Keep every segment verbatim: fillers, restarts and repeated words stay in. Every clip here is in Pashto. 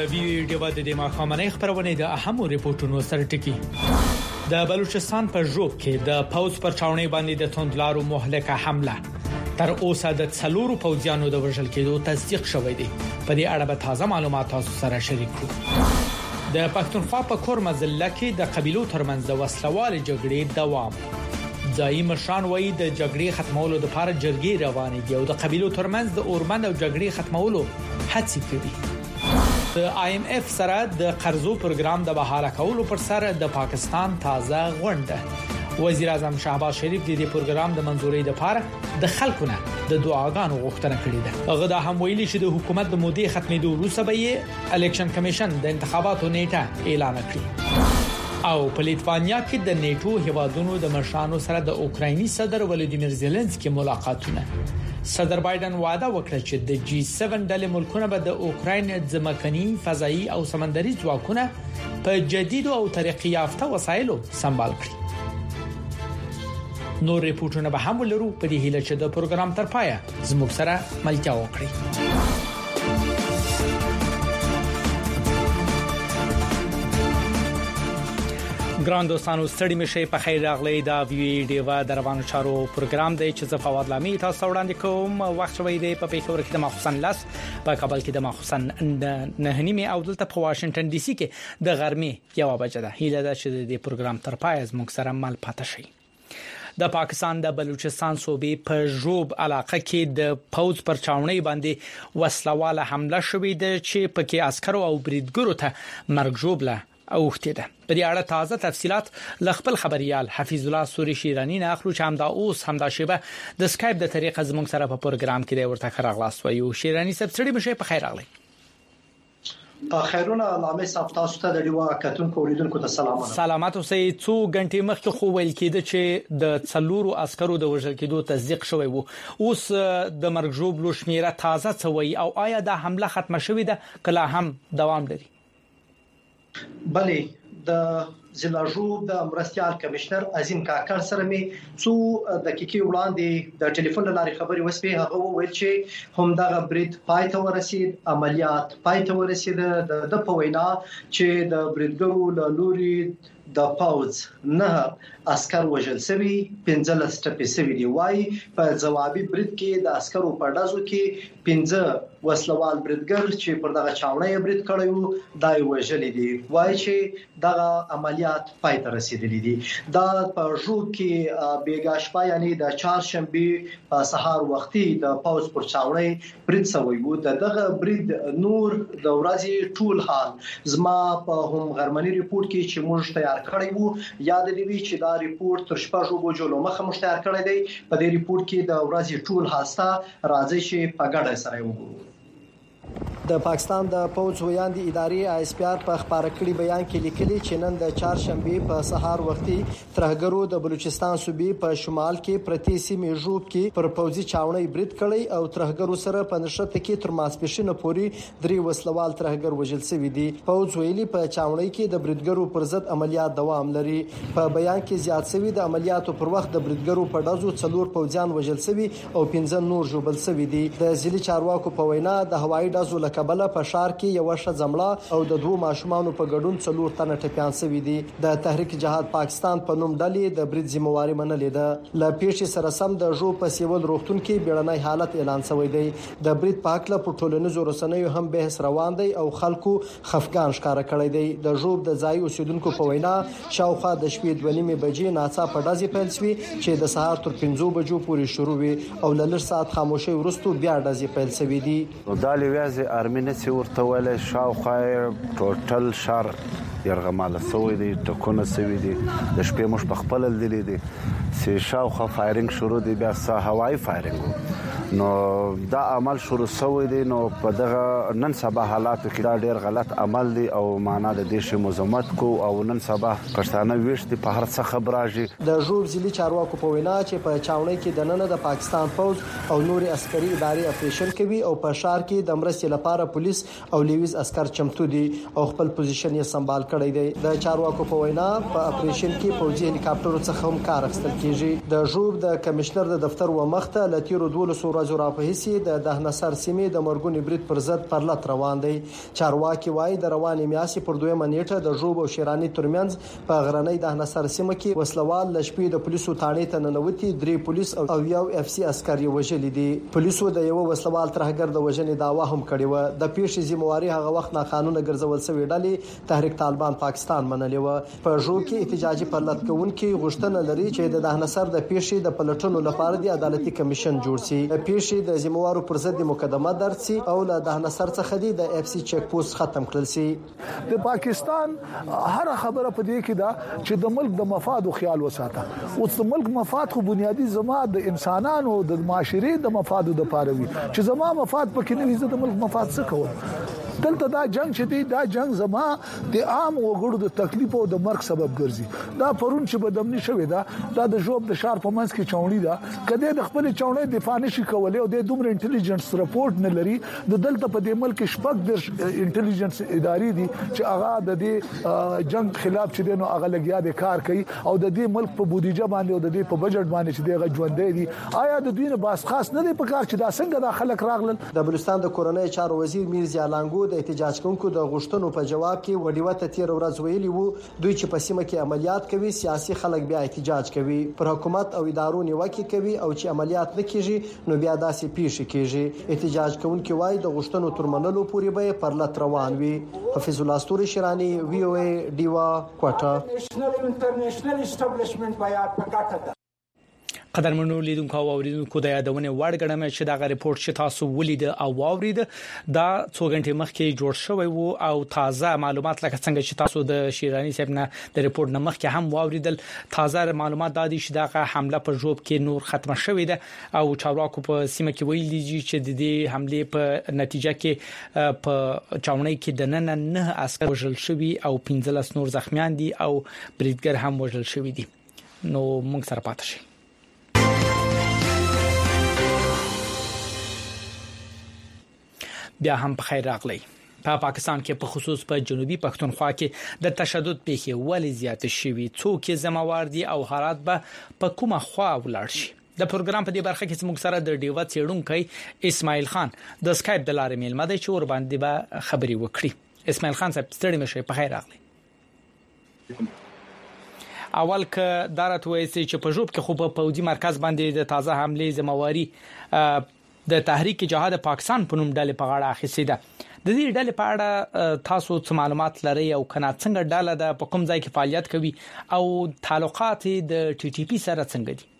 د ویډیو د دماغ خامنې خبرونه د اهمو ریپورتونو سره ټکی د بلوچستان په ژوب کې د پوز پر چاونې باندې د توندلارو مهلکه حمله تر اوسه د څلورو پوځیانو د وژل کېدو تصدیق شوی دی. په دې اړه به تازه معلومات تاسو سره شریک کړو. د پښتونخوا په کورمزله کې د قبيلو ترمنځ د وسلوال جګړې دوام. ځایي مشران وایي د جګړې ختمولو لپاره جرګې روانې دي او د قبيلو ترمنځ د اورمند او جګړې ختمولو هڅې کوي. د آی ایم اف سره د قرضو پروګرام د بحاله کولو پر سر د پاکستان تازه غونډه. وزیر اعظم شهباز شریف د دې پروګرام د منځوري لپاره د خلکو نه د دعاګانو غوښتنه کړې ده. هغه د هم ویلي چې د حکومت د مودې ختمېدو وروسته به یې الیکشن کمیشن د انتخاباتو نیټه اعلان کړي. او په لیتوانیا کې د نیټو هیوادونو د مشرانو سره د اوکرایني صدر ولادیمیر زيلنسکي ملاقاتونه. صدر بایدن وعده وکړه چې د جی سیون ډلې ملکونه به د اوکراین ځمکني، فضائي او سمندري ځواکونه په جدید او ترقی یافته وسایلو سمبال کړي. نور ریپورتونه به هم ولرو په دې هیله چې د پروګرام تر پایه زموږ سره ملتیا وکړي. ګران دوستانو ستړي مشه په خیر راغلی دا ویډیو د روانو چارو پروګرام دی چې زه فواد لامي تاسو وړاندې کوم. وخت شوی دی په پیښور کې د مخصوصن لاس په کابل کې د مخصوصن نه نیمه او دلته په واشنگټن ډي سي کې د غرمې یو بجه ده. هیله ده چې د پروګرام تر پایه زموږ سره مل پاتې شي. د پاکستان د بلوچستان صوبې په ژوب علاقه کې د پوز پر چاونې باندې وسلواله حمله شوې ده چې پکې عسکر او بریدګرو ته مرګ ژوبله اوخته ده. په دې اړه تازه تفصيلات لخپل خبريال حفیظ الله سوري شیرانی نه اخلو چې همدا اوس همدا شیبه د سکایپ د طریقه زموږ سره په پروګرام کې د ورته خراغلاس وایو. شیرانی سبسټډي مشه په خیر راغلی. په خیرونه لامې صاحب تاسو ته د ډیوا کتون کولیدونکو ته سلامونه. سلامات اوسئ. څو غنټې مخکې خو ویل کېده چې د څلورو عسکرو د وژل کېدو تصدیق شوی وو. اوس د مرګ ژوبلو شمیره تازه څوي او آیا د حمله ختمه شوې ده کله هم دوام لري؟ بله د ضلع ژوب د مرستيال کمشنر عظیم کاکړ سره می څو دقیقې وړاندې د ټلیفون لارې خبري وسپې. هغه وویل چې هم دغه برید پای ته ورسید، عملیات پای ته ورسید. د په وینا چې د بریدګرو له لوري د پاوز نه عسكر وژل شوی، پنځه ټپي شوی دی. وای په جوابي برید کې د عسکرو په ډازو کې پنځه وسلوال بریدګر چې پر دغه چاونې برید کړیو دای وژل دي. وای چې دغه عملیات پای ته رسیدلی دي. دا په ژوب کې بیګاشپا یعنی د چهارشنبه په سهار وختي د پاوز پر چاونې برید شوی وو. دغه برید نور د ورځې ټول حال زما په هم غرمنی ریپورت کې چې موږ تیار کړی وو یاد دی چې دا ریپورت تر شپږو بجو له مخه مشتهر کړی دی. په دې ریپورت کې د ورځې ټول حادثه راځي چې په ګډه سره وګورو. د پاکستان د پوز ویاندې ادارې آی اس پی آر په خبره کړي بیان کې لیکلي چې نن د چهارشنبه په سهار وختي ترهګرو د بلوچستان صوبې په شمال کې پرتی سیمې ژوب کې پر پوزي چاونې برید کړي او ترهګرو سره په نشته کې تر ماسپښین پورې درې وسلوال ترهګر وژل شوی دي. پوز ویلي په چاونې کې د بریدګرو پر ضد عملیات دوام لري. په بیان کې زیات شوی د عملیاتو پر وخت د بریدګرو په ډزو څلور پوځیان وژل شوی او پنځه نور ژوبل شوی دي. د ځلي چارواکو په وینا د هوایي ډزو کبله په شار کې یو ش زمړه او د دوه ماشومان په ګډون څلور تنه ټپيان شوی دي. د تحریک جهاد پاکستان په نوم ډلې د برید ذمہواری منلې ده. ل پیښې سره سم د ژوب په سیول روغتون کې بیړنۍ حالت اعلان شوی دی. د برید په حق له ټولنیزو رسنیو هم بحث روان دی او خلکو خفقان ښکارا کړی دی. د ژوب د ځای اوسیدونکو په وینا شاوخوا د شپې دوه نیمه بجې ناڅاپه ډزې پیل شوې چې د سهار تر پنځو بجو پورې شروع وي او لږ ساعت خاموشي وروسته بیا ډزې پیل شوې دي. د لیوازي ارمینه چې ورته ویل شاوخوا ټوټل شهر يرغماله سوی دی، ټکونه سوي دي. د شپې مش په خپل لیدل دي چې شاوخوا فایرینګ شروع دی، بیا سا هوایي فایرینګ. نو دا عمل شروع شوی دی. نو په دغه نن سبا حالاتو کې دا ډیر غلط عمل دی او معنا د دې شی مزمت کو او نن سبا پښتانه ویشت په هر څه خبراږي. د ژوب ځلي چارواکو په وینا چې په چاونې کې د نن د پاکستان پوز او نور عسکري ادارې اپریشن کوي او په شار کې د مرستې لپاره پولیس او لیویز عسكر چمتو دي او خپل پوزیشن یې سمبال کړی دی. د چارواکو په وینا په اپریشن کې پوځي هلیکاپټرو څخه هم کار اخیستل کیږي. د ژوب د کمشنر د دفتر و مخته لتیرو دولسو ورځو راپهیسي د دهنسر سیمې د مرګونی برید پر ضد پرلط روان دی. چارواکي وايي د رواني میاشتې پر دویمه نیټه د ژوب او شیرانی ترمنځ په غرنۍ دهنسر سیمه کې وسلوال لشپې د پولیسو تاڼې ته ننوتي درې پولیس او یو اف سی عسکر وژلي دي. پولیسو د یو وسلوال ترهګر د وژنې دعوا هم کړې و. د پیښې ذمہواری هغه وخت ناقانونه ګرځول شوې ډلې تحریک طالبان پاکستان منلې و. په ژوب کې احتجاجي پرلط کوونکي غوښتنه لري چې د دهنسر د پیښې د پلټنو لپاره د عدالتي کمیشن جوړ شي. د پیښې د ذمہوارو پر ضد مقدمه درج شي او له دهنسر څخه د اف سی چیک پوسټ ختم کړل شي. د پاکستان هر خبره په دې کې دا چې د ملک د مفاد او خیال وساته. او د ملک مفاد خو بنیادی زما د انسانانو د معاشري د مفاد د پاروي چې زما مفاد پکې نه وي، د ملک مفاد څه کوم. دلته دا جنگ چې دی دا جنگ زما د عام وګړو د تکلیف او د مرګ سبب ګرځي. دا پرون چې بدمنی شوې ده دا د جوب د شار په منځ کې چاونی ده. کله د خپل چاونې دفاع نشي کولای او د دومره انټيليجنس رپورټ نه لري. د دلته په دې ملک شپږ د انټيليجنس ادارې دي چې هغه د دې جنگ خلاف چې دینو هغه لګیا د کار کوي او د دې ملک په بودیجه باندې او د دې په بجټ باندې چې دغه ژوندې دي. آیا د دوی نه باس خاص نه دی په کار چې دا څنګه د خلک راغلل. د بلوچستان د کورنۍ چارو وزیر میرزا لانګو د احتجاج کوونکو د غوښتنو په جواب کې وډیوته تیر ورځ ویلي وو دوی چې په سیمه کې عملیات کوي سیاسي خلک بیا احتجاج کوي، پر حکومت او ادارو نیوکه کوي او چې عملیات نه کیږي نو بیا داسې پیښ کیږي. احتجاج کوونکي وایي د غوښتنو تر منلو پورې به پرلط روان وي. حفیظ الله استوري شیرانی وی او ای دیوا کوټه. نېشنل انټرنیشنل اسټابلیشمنت بیا پکاټه. قدرمنو لیدونکو او اوریدونکو د یادونه وړ غړم چې دا ریپورت چې تاسو ولید او واورید دا څو غنټې مخکې جوړ شوی وو او تازه معلومات لکه څنګه چې تاسو د شیرانی صاحب نه د ریپورت نه مخکې هم واوریدل. تازه معلومات د دې شداغه حمله په جوب کې نور ختمه شوې ده او چارواکو په سیمه کې ویلي چې د دې حمله په نتیجه کې په چاونۍ کې د نن نه عسكر وژل شوی او پنځلس نور زخمیان دي او بریدګر هم وژل شوی دي. نو موږ سره پاتې شئ. بیا هم په خیر راغلی. په پا پاکستان کې په خصوص په جنوبي پښتونخوا کې د تشدد پیښې ولې زیات شوي، څوک ذمہوار دي او حالات به په کومه خوا ولاړ شي. د پروګرام په دې برخه کې موږ سره د ډیوا څېړونکی اسماعیل خان د سکایپ د لارې میلمه دی چې ور باندې به خبري وکړي. اسماعیل خان صاحب ستړي مشه په خیر راغلی. اول که دارت وایي چې په جوب کې خو په پوځي مرکز باندې د تازه حمله ذمہواری د تحریک جهاد پاکستان په نوم ډلې په غاړه اخیسته ده. د دې ډلې په اړه تاسو څه معلومات لرئ او کنه څنګه ډله د په کوم ځای کې فعالیت کوي او تعلقات د ټي ټي پی سره څنګه دي؟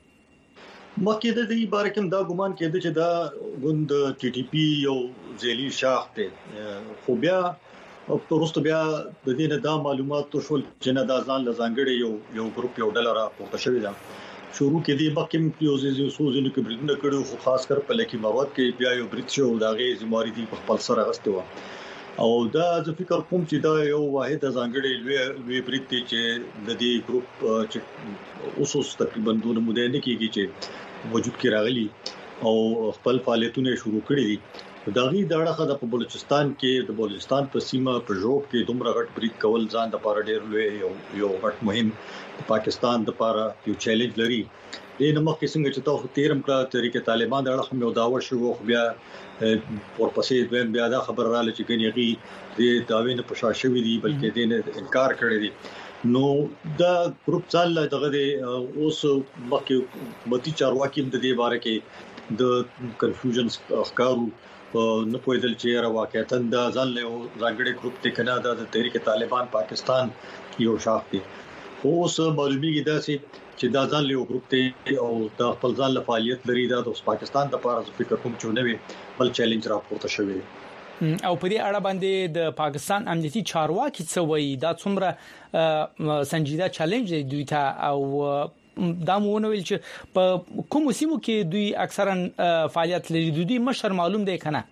مکه د دې باره کې دا ګومان کېده چې دا غوند ټي ټي پی یو ځلی شاخ ته خو بیا او ترڅو بیا د دې نه دا معلومات تو شول چې نه دا ځان لزانګړي یو یو ګروپ یو ډله را پورته شوی دا شروع کې دی بکم پیوزي سوزنه کې بریدونه کړو خو خاص کر په لکی مواد کې بیا یو برید شو دا غي زماري دی په خپل سره غسته و او دا ز فکر کوم چې دا یو واحد ځانګړي لوی لوی برید چې د دې ګروپ چې اوسوس تقریبا دوه مودې نه کېږي چې وجود کې راغلي او خپل فعالیتونه شروع کړي دي. دا غي داړه د بلوچستان کې د بلوچستان په سیمه په جوب کې دومره غټ برید کول ځان د پاره ډېر لوی یو یو غټ مهم پاکستان د پاره یو چیلنج لري. د نمک څنګه چې تاسو تیرم کړه طریقې طالبان د اړه هم یو داور شو خو بیا ورپسې دویم بیا دا خبر رااله چې ګنیږي د داوی نه پښا شوې دي بلکې د نه انکار کړی دي. نو دا ګروپ ځل دغه اوس مکه حکومتي چارواکي د دې باره کې د کنفیوژن ښکارو نه پوهیدل چې را واقعیت دا ځل له ځانګړي ګروپ ته کنه د تحریک طالبان پاکستان یو شاخ دي. اوس معلومیږي دا چې دا ځل له ګروپ ته او د خپل ځل له فعالیت لري دا د پاکستان د لپاره فکر کوم چې نوې بل چیلنج راپورته شوی او په دې اړه باندې د پاکستان امنیتي چارواکي څه وایي دا څومره سنجیده چیلنج دی دوی ته او دا مونږ ویل چې په کوم سیمو کې دوی اکثرا فعالیت لري دوی مشر معلوم دی کنه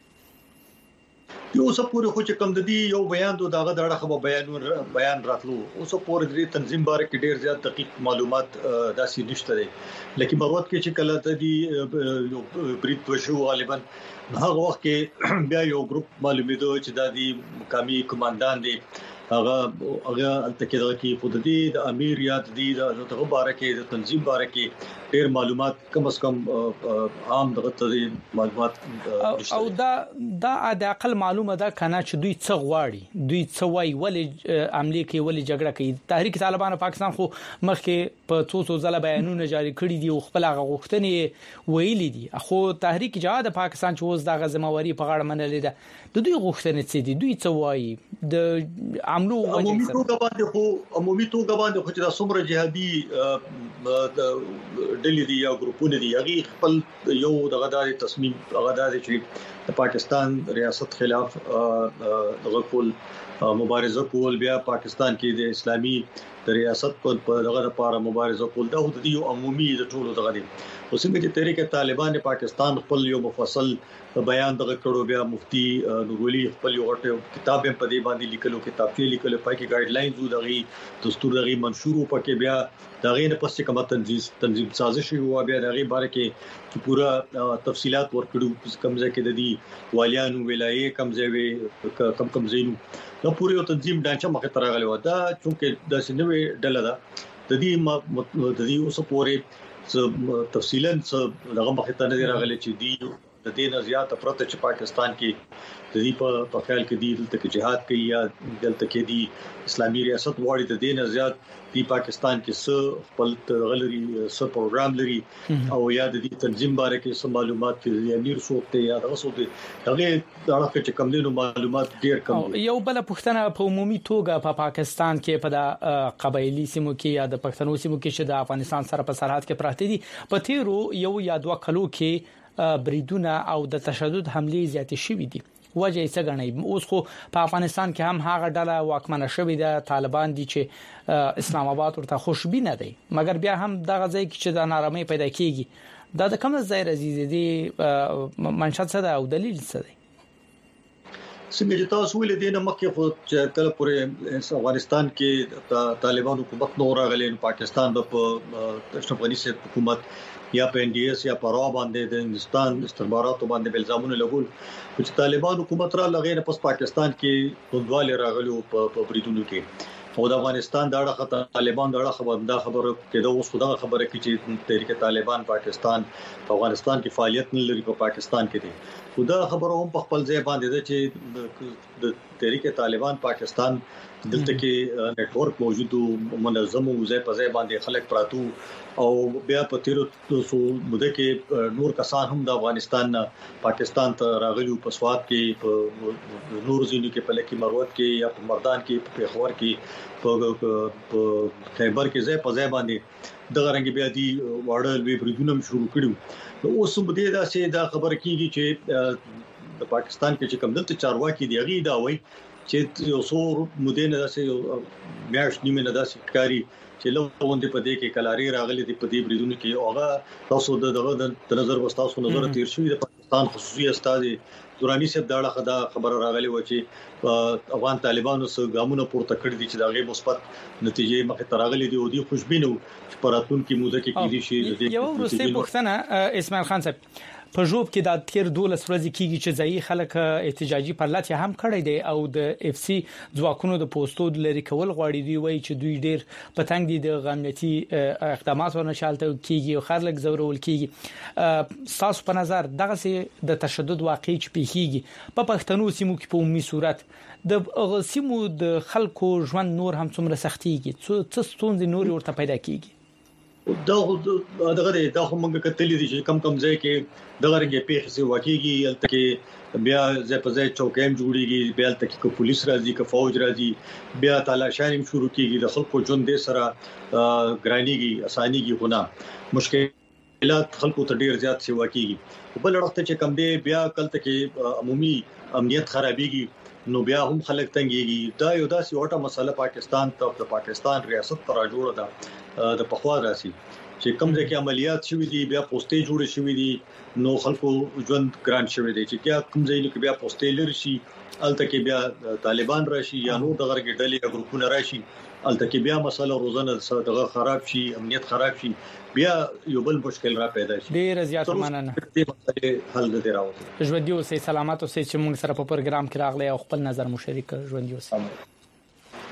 یو څه پورې خو چې کم د دې یو بیان دوه دغه دغه خبر بیان بیان راتلو اوس پورې د تنظیم باره کې ډیر زیات دقیق معلومات داسې نشته دي لکه بروت کې چې کله د دې بریټ وشو غالبا هغه وخت کې بیا یو ګروپ معلومېدو چې د دې مقامي کمانډان دي هغه هغه التکیده کې خود دې د امیر یا د دغه بارکه د تنظیم بارکه ډېر معلومات کم از کم عام دغه معلومات او دا دا د عقل معلومه ده کنه چې دوی څه غواړي دوی څه وایي ولې عملي کوي ولې جګړه کوي تحریک طالبان پاکستان خو مخکې په څو څو ځله بیانونه جاری کړي دي او خپل غوښتنې ویلي دي خو تحریک جهاد پاکستان چې اوس د غزمواري په غاړه منلې ده د دوی غوښتنې څه دي دوی څه وایي د عملو عمومي توګه باندې خو عمومي توګه باندې خو چې د څومره جهادي ډلې دي یا ګروپونه دي هغه خپل یو دغه د تصمیم هغه د چې د پاکستان ریاست خلاف دغه کول مبارزه کول بیا پاکستان کې د اسلامي د ریاست په دغه لپاره مبارزه کول دا د یو عمومي د ټولو دغه دي او څنګه چې تحریک طالبان پاکستان خپل یو مفصل بیان دغه کړو بیا مفتي نورولي خپل یو کتاب په دې باندې لیکلو کتابچې لیکلو پای کې ګایډ لاینز دغه دستور دغه منشور په کې بیا دغه نه پس کومه تنظیم تنظیم سازش هوا بیا دغه باره کې پورا تفصيلات ورکړو کم ځای کې د دې والیانو ولایې کم ځای کم کم زینو نو پوره تنظیم ډانچه مخه ترغلی و دا چې د سنوي ډله ده د دې د دې اوس پورې تفصیلا دغه مخه ته نه راغلي چې دی د دې نه زیات پرته چې پاکستان کې د دې په خیال کې دی دلته کې جهاد کوي یا دلته کې دی اسلامي ریاست وړي د دې نه زیات دی پاکستان کې څه خپل غلري څه پروګرام لري او یا د دې تنظیم باره کې څه معلومات کې امیر سوته یا دغه سوته هغه دغه چې کم دي نو معلومات ډیر کم دي یو بل پښتنه په عمومي توګه په پاکستان کې په د قبایلی سیمو کې یا د پښتنو سیمو کې چې د افغانستان سره په سرحد کې پراته دي په تیرو یو یا دوه کلو کې بریدونه او د تشدد حمله زیاتې شوې دي وجه یې څه غنئ اوس خو په افغانستان کې هم هغه ډله واکمنه شوې ده طالبان دي چې اسلام آباد ورته خوشبینه دي مګر بیا هم دغه ځای کې چې د نارامۍ پیدا کیږي دا د کوم ځای راځي دي منشأ څه ده او دلیل څه دی څنګه چې تاسو ویل دي نه مکه خو چې کله پورې افغانستان کې طالبان حکومت نور راغلی پاکستان په اشرف غنی سي حکومت یا په ان ډي اس یا په را باندې د هندستان استخباراتو باندې الزامونه لګول چې طالبان حکومت را لغې نه پس پاکستان کې توندواله راغلو په بریدونو کې او د افغانستان د اړه طالبان د اړه خبر دا خبره کې دا اوس خدای خبره کې چې تحریک طالبان پاکستان په افغانستان کې فعالیت نه لري په پاکستان کې دي خدا خبره هم په خپل ځای باندې ده چې د تحریک طالبان پاکستان دلته کې نت ورک موجود او منظم او ځای په ځای باندې خلک پراتو او بیا په تیرو سو مده کې نور کسان هم د افغانستان نه پاکستان ته راغلي په سواد کې په نور ځینو کې په لکه مروت کې یا په مردان کې په پیښور کې په خیبر کې ځای په ځای باندې د غرنګ بیا دي وړل وی بریدونه شروع کړو اوس هم دې دا چې دا خبر کیږي چې د پاکستان کې چې کوم دلته چارواکي دی غي دا وایي چې یو څو مدینه داسې میاش نیمه نه داسې کاری چې لوند په دې کې کلاري راغلي دي په دې بریدونو کې اوغه تاسو د دغه د نظر وستاسو نظر تیر شوی د پاکستان خصوصي استاد دوراني صاحب دا خدا خبر راغلي و چې افغان طالبانو سره ګامونه پورته کړی دي چې دا غي مثبت نتیجې مخه تراغلي دي او دي خوشبینو چې پراتون کې موده کې کیږي شي یو ورسته پښتنه اسماعیل خان صاحب په جوب کې د تیر دولس ورځې کېږي چې ځای خلک احتجاجي پرلط هم کړی دی او د اف سی ځواکونو د پوسټو لري کول غواړي دی وایي چې دوی ډیر پتنګ دي د غمنتي اقدامات ورنشالته کېږي او خلک زورول کېږي تاسو په نظر دغه سي د تشدد واقع چې پیږي په پښتنو سیمو کې په عمومي صورت د سیمو د خلکو ژوند نور هم څومره سختيږي څه ستونزې نور ورته پیدا کېږي دا دغه دا هم موږ کتلې دي چې کم کم ځای کې دغه رنګه پیښې سي واقعيږي الته کې بیا ځای په ځای چوکیم جوړيږي بیا الته کې پولیس راځي که فوج راځي بیا تلاشانیم شروع کیږي د خلکو ژوند سره ګرانيږي اسانيږي غنا مشکلات خلکو ته ډیر زیات سي واقعيږي بل وخت چې کم دی بیا کلته کې عمومي امنیت خرابيږي نو بیا هم خلک تنګيږي دا یو داسې وټه مسله پاکستان ته د پاکستان ریاست تر جوړه ده د پخوا راسي چې کوم ځکه عملیات شوې دي بیا پوسټې جوړې شوې دي نو خلکو ژوند ګران شوی دی چې کیا کوم ځای کې بیا پوسټې لري شي الته کې بیا طالبان راشي یا نو دغه ګډلې ګروپونه راشي الته کې بیا مسله روزانه دغه خراب شي امنیت خراب شي بیا یو بل مشکل را پیدا شي ډیر زیات مننه دې مسله حل نه راوځي ژوندۍ اوسې سلامات اوسې چې موږ سره په پروګرام کې راغلي او خپل نظر مشارک ژوندۍ اوسې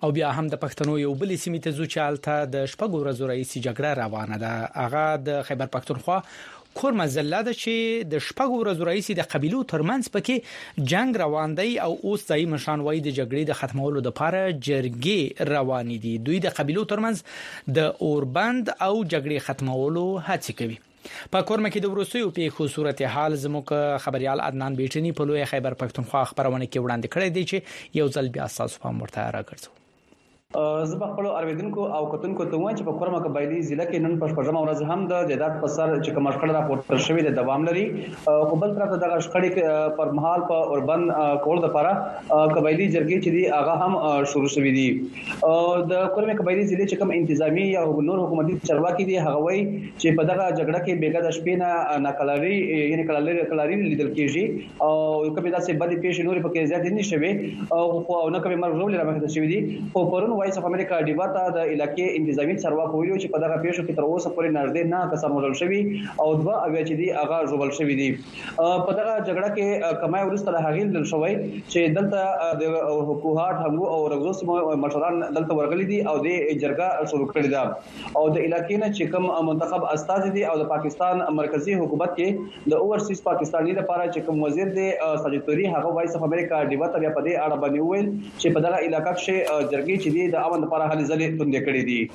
او بیا هم د پښتنو یو بل سیمه ته ځو چې الته د شپږ ورځو رئیس جګړه روانه ده. هغه د خیبر پښتونخوا کور مزله ده چې د شپږ ورځو رئیس د قبيلو ترمنځ پکې جنگ روان دی او اوس ځای مشان وای د جګړې د ختمولو لپاره جرګې روان دي. دوی د قبيلو ترمنځ د اوربند او جګړې ختمولو هڅه کوي. په کورمه کې د وروستیو پیښو صورتحال زموږ خبريال عدنان بیٹنی په لوی خیبر پښتونخوا خبرونه کې وړاندې کړی دی چې یو ځل بیا تاسو په مرته راګرځو. زه خپل اوریدونکو او کتونکو ته وایم چې په کورمه قبایلی ضلع کې نن په شپږم ورځ هم د جیدات په سر چې کوم شخړه راپورته شوې د دوام لري. خو بل طرف دغه شخړې پر مهال په اوربند کول د لپاره قبایلی جرګې چې دی هغه هم شروع شوې دي. د کورمه قبایلی ضلع چې کوم انتظامی یا نور حکومتي چارواکي دي هغه وایي چې په دغه جګړه کې بیګا د شپې نه ناکلاري یعنی کلاري کلاري لیدل کېږي او کبه داسې بدې پیښې نور په کې زیات نه شوي او نه کبه مرګ ورول راځي شوې دي. خو پرون وایس اف امریکا ډیوا ته د علاقې انتظامی چارواکو ویلو چې په دغه پیښو کې تر اوسه پورې نږدې نه کسان وژل شوي او دوه اویا چې دي هغه ژوبل شوي دي. په دغه جګړه کې کمای ورسته له هغې دل شوی چې دلته د حکومت هغو او رغوس مشران دلته ورغلي دي او د جرګه شروع کړې ده او د علاقې نه چې کوم منتخب استاد دي او د پاکستان مرکزی حکومت کې د اوورسیز پاکستاني لپاره چې کوم وزیر دی ساجد طوری هغه وایس اف امریکا ډیوا ته بیا په دې اړه باندې وویل چې په دغه علاقې کې جرګې چې دي د امن لپاره هلي ځلې توندې کړې دي.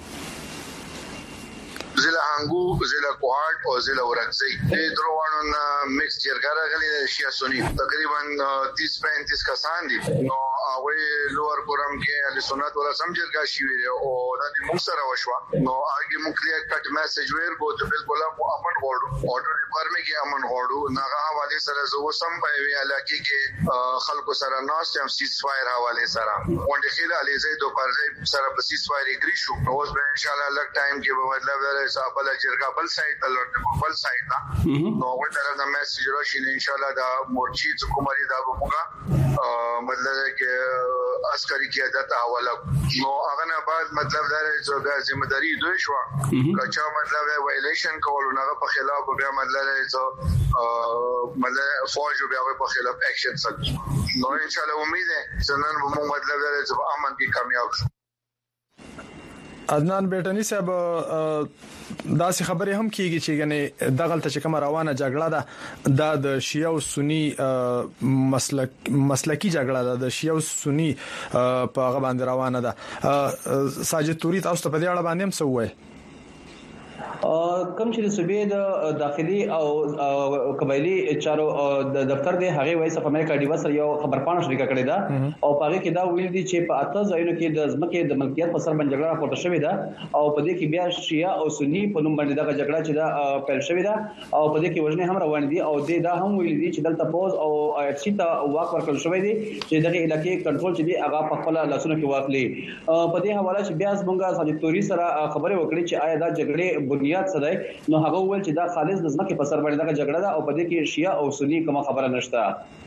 ضلع هنګو، ضلع کوهاټ او ضلع ورکزی د دروانو مکس جرګه راغلي د شیا سنی تقریبا تیس پینتیس کسان دي. نو هغه لوور کورم کې ال سنت ولا سم جرګه شي او د موږ سره وشو. نو هغه موږ کلیه کټ میسج ورکو ته بالکل امن غوړو اورډر ډیپارټمنټ کې امن غوړو ناغه حواله سره زو سم په وی علاقې کې خلکو سره ناس هم سیس فایر حواله سره وانډه خیل علي زید او پرځای سره په سیس فایر اګری شو. نو اوس به ان شاء الله لک ټایم کې به مطلب صاحب له جرګه بل سایت ته لړته بل سایت ته نو وې طرف د میسج راشي ان شاء الله دا مورچی حکومتي دا وګه مطلب کې عسکري قیادت حواله نو هغه نه بعد مطلب دا چې ذمہ داری دوی شو کچا مطلب وایلیشن کول نه په خلاف بیا مطلب چې مطلب فوج بیا په خلاف اکشن سکي. نو ان شاء الله امید ده چې نن موږ مطلب دا چې امن کې کامیاب شو. عدنان بیٹنی صاحب داسې خبرې هم کیږي چې غني دغلت چې کوم روانه جګړه ده د شیعه او سنی مسلک مسلکی جګړه ده د شیعه او سنی په هغه باندې روانه ده. ساجد طوری تاسو ته په دې اړه باندې هم څه وایي؟ کم چې د صوبې د داخلي او قبایلی چارو د دفتر دی هغه وایس اف امریکا ډیوا سره یو خبرپاڼه شریکه کړې ده او په هغه کې دا ویل دي چې په اته ځایونو کې د ځمکې د ملکیت په سر باندې جګړه راپورته شوې ده او په دې کې بیا شیعه او سنی په نوم باندې دا جګړه چې دا پیل شوې ده او په دې کې وژنې هم روان دي او د دا هم ویل دي چې دلته پوز او اف سی ته واک ورکړل شوی دی چې دغه علاقې کنټرول چې دی هغه په خپل لاسونو کې واخلي. په دې حواله چې بیا څنګه ساجد طوری سره خبرې وکړي چې آیا دا جګړې بنیاد څه دی نو هغه وویل چې دا خالص د ځمکې په سر باندې دا جګړه ده او په دې کې شیعه او سنی کومه خبره نشته.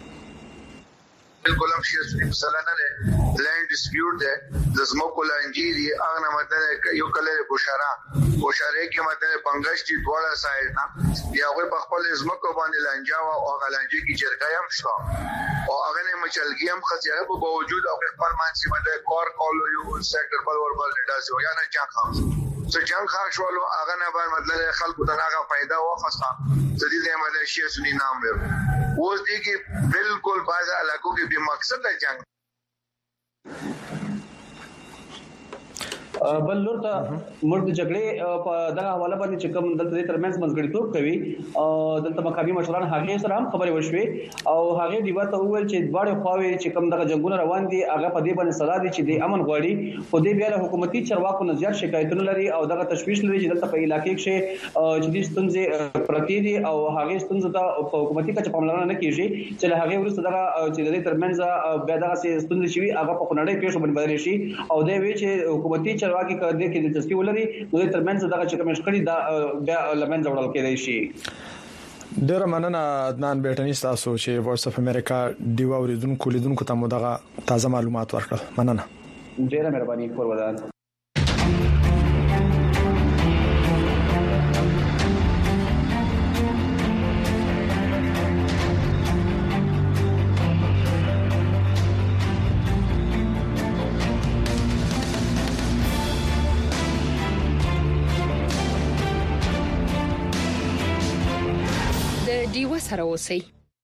بالکل هم شیعه سنی مسله نه ده لینډ ډیسپیوټ ده د زموږ لانجی دی هغه مطلب یو کله بشاره بشاره کې مطلب بنگش دي دواړه سایډ نه یا هغه په خپل زموږ باندې لانجا او هغه لانجی کې جرګه هم شته او هغه نه مچلګي هم خځه په باوجود هغه خپل مانسي مطلب کار کول یو سېکټر بل ور بل ډاسو یا نه جنگ خاص څه جنگ خاص شولو هغه نه باندې مطلب خلکو ته هغه फायदा واخسته چې دې مطلب شیعه سنی نام ورو اوس دي کې بالکل باز علاقو کې به مقصد ہے جنگ. بل لور ته مرد جګړې په دغه حواله باندې چې کوم دلته ترمنځ منځګړیتوب کوي او دلته مقامي مشران هغه سره هم خبرې وشوي او هغه دیوا ته وویل چې دواړه خواوې چې کوم دغه جنگونه روان دي هغه په دې باندې صلاح دي چې د امن غوړي خو دې بیا له حکومتي چارواکو نه زیات شکایتونه لري او دغه تشویش لري چې دلته په علاقې کې چې د ستونزې پرتی دي او هغه ستونزې ته په حکومتي کچه پاملرنه نه کیږي چې له هغه ورسره دغه چې د ترمنځ بیا دغه ستونزې شي هغه په خنړې پیښو باندې بدل شي او دې وی چې حکومتي چارواکي کړي کې د دلچسپي ولري نو د ترمنځ دغه چې کوم شخړې دا بیا لمن جوړول کېدای شي. ډیر مننه عدنان بیٹنی تاسو چې وایس اف امریکا دیوا اوریدونکو لیدونکو ته مو دغه تازه معلومات ورکړل. مننه. ډیره مهرباني فورورد. ډیوه سره اوسئ.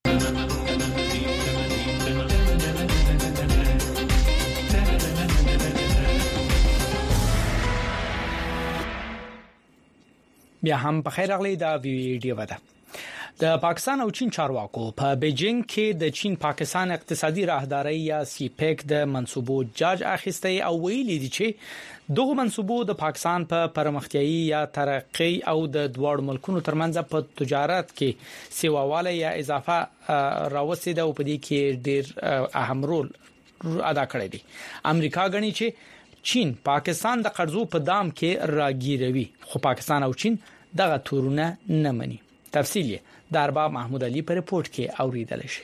بیا هم په خیر اغلی دا ویډیو ده. د پاکستان او چین چارواکو په بیجینګ کې د چین پاکستان اقتصادي راهداري یا سی پیک د منسوبو جاج اخیسته او ویلي دي چې دغه منسوبو د پاکستان په پرمختیايي یا ترقی او د دوړ ملکونو ترمنځ په تجارت کې سیواواله یا اضافه راوستي ده او په دې کې ډیر اهم رول ادا کړی دی. امریکا غني چې چین پاکستان د قرضو په دام کې راګیروي، خو پاکستان او چین دغه تورونه نه مني. تفصیل د ارباب محمود علي په رپورت کې اوریدل شي.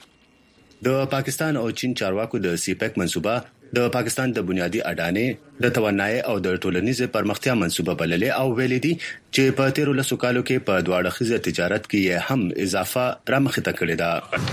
د پاکستان او چین چارواکو د سی پیک منسوبه د پاکستان د بنیادی اډانې د توانایي او د ټولنیز پرمختیا منسوبه بللې او ویلې دي چې په تیرو لسو کالو کې په دواړه خزه تجارت کې هم اضافه رامخته کړې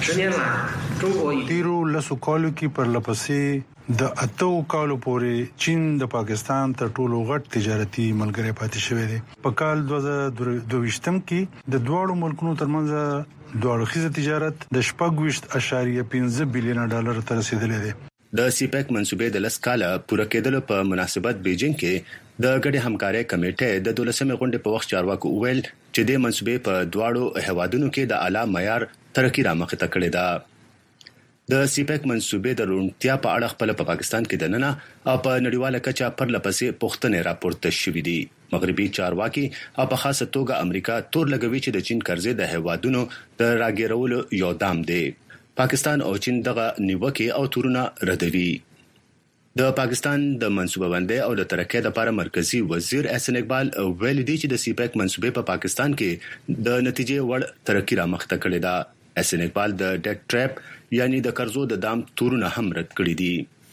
ده. تیرو لسو کالو کې پر لپسې د اتو کالو پورې چین د پاکستان تر ټولو غټ تجارتي ملګری پاتې شوی دی. په کال دوه زره دوه ویشتم کې د دواړو ملکونو ترمنځ دواړو خزه تجارت د شپږ ویشت اشاریه پنځه بلین ډالر ته رسیدلی دی. د سی پیک منسوبې د لس کاله پوره کېدلو په مناسبت بیجینګ کې د ګډې همکارۍ کمیټې د دولسمې غونډې په وخت چارواکو ویل چې د منسوبې په دواړو هیوادونو کې د اعلی معیار ترقی رامخته کړې ده. د سی پیک منسوبې د روڼتیا په اړه خپل په پاکستان کې د ننه او په نړیواله کچه پر لپسې پوښتنې راپورته شوې دي. مغربي چارواکي او په خاصه توګه امریکا تور لګوي چې د چین قرضې د هیوادونو د راګیرولو یو دام دی. پاکستان او چین دغه نیوکه او تورونه ردوي. د پاکستان د منسوبه بندۍ او د ترقۍ لپاره مرکزی وزیر احسن اقبال ویلي دی چې د سی پیک منسوبې په پاکستان کې د نتیجې وړ ترقی رامخته کړې ده. احسن اقبال د ډیټ ټریپ یعنی د قرضو د دام تورونه هم رد کړی دي.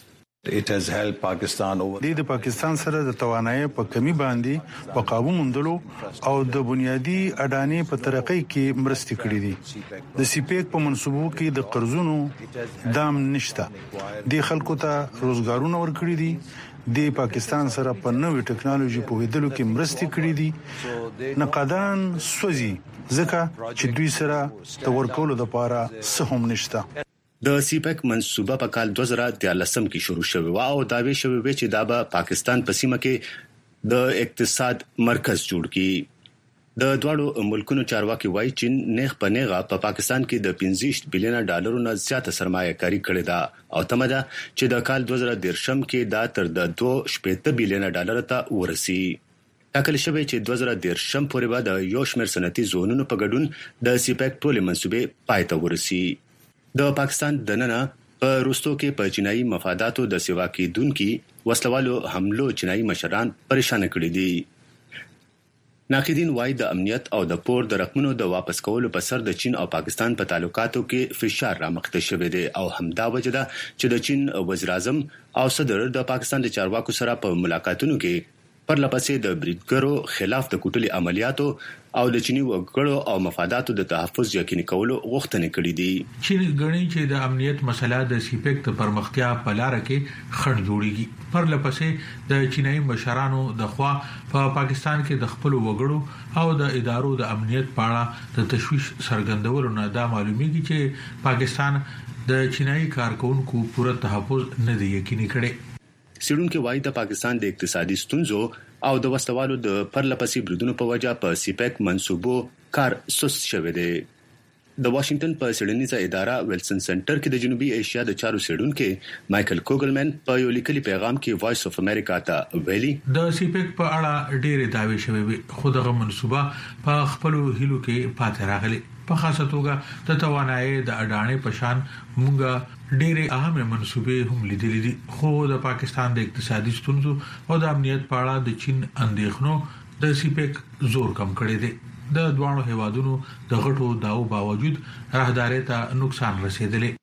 It has helped Pakistan over د پاکستان سره د توانایي په کمی باندې په قابو موندلو او د بنیادی اډانې په ترقۍ کې مرستې کړې دي. د سی پیک په منسوبو کې د قرضونو دام نشته. د خلکو ته روزګارونه ورکړي دي. د پاکستان سره په نوې ټکنالوژي په ویدلو کې مرستې کړې دي. نقدان سوځي ځکه چې دوی سره د ورکولو لپاره څه هم نشته. د سی پیک منسوبه په کال دوه زره دیارلسم کې شروع شوه او داوی شوه چې دا به پاکستان په سیمه کې د اقتصاد مرکز جوړ کړي. د دواړو ملکونو چارواکي وایي چې نیغ په نیغه په پاکستان کې د پنځه بلین ډالرو نه زیاته سرمایه کاری کړې ده او تمه ده چې د کال دوه زره دیرشم کې دا تر د دوه شپږ بلین ډالر ته ورسي. ټاکل شوی چې دوه زره دیرشم پورې به د یو شمېر صنعتي زونونو په ګډون د سی پیک ټولې منسوبې پای ته ورسي. د پاکستان د ننه په روستو کې په چینایي مفاداتو د سیوا کېدونکو وسلوالو حملو چینایي مشران پریشان کړي دي. ناقدین وايي د امنیت او د پور د رقمونو د واپس کولو په سر د چین او پاکستان په تعلقاتو کې فشار رامخته شوی دی او همدا وجه ده چې د چین وزیر اعظم او صدر د پاکستان د چارواکو سره په ملاقاتونو کې پر لپسې د بریدګرو خلاف د کوټلي عملیاتو او د چینی وګړو او مفاداتو د تحفظ یقیني کولو غوښتنې کړې دي. چین غني چې د امنیت مسله د سی پیک د پرمختیا په لار کې خنډ جوړیږي. پر لپسې د چینایي مشرانو د خوا په پاکستان کې د خپل وګړو او د ادارو د امنیت په اړه د تشویش څرګندولو نه دا معلومیږي چې پاکستان د چینایي کارکونکو پوره تحفظ نه دی یقیني کړی. سیډونکو وايي د پاکستان د اقتصادي ستونزو او د وسوالو د پرلپسې بریدونو په وجه په سی پیک منسوبو کار سست شوی دی. د واشنگټن په سیډنیزه اداره ویلسن سنټر کې د جنوبي ایشیا د چارو سیډونکو مایکل کوګلمن په یو لیکلي پیغام کې وایس اف امریکا ته ویلي د سی پیک په اړه ډېرې دعوی شوې وي خو دغه منسوبه په خپل هیلو کې پاتې راغلي. په خاصه توګه د توانایي د اډانې په شان مونږه ډېرې اهم منسوبې هم لیدلې دي خو د پاکستان د اقتصادي ستونزو او د امنیت په اړه د چین اندېښنو د سی پیک زور کم کړی دی. د دوانو هیوادونو د غټو داو باوجود راهداري ته نقصان رسیدلی.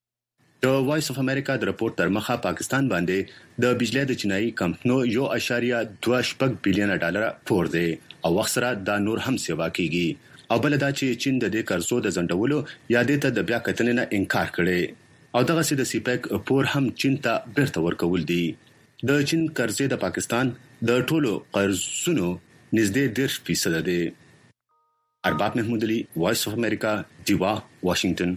د وایس اف امریکا د راپور تر مخه پاکستان باندې د بجلی د چینایي کمپنو یو اشاریه دوه شپږ بلین ډالر پور دی او وخت سره دا نور هم سیوا کیږي او بل دا چې چین د دې قرضو د ځنډولو یادې ته د بیا کتنې نه انکار کړي او دغه سي د سی پیک پور هم چین ته بیرته ورکول دي. د چین قرضې د پاکستان د ټولو قرضونو نږدې ډېر فیصد دی. ارباب محمود علي وایس اف امریکا دیوا واشنگټن.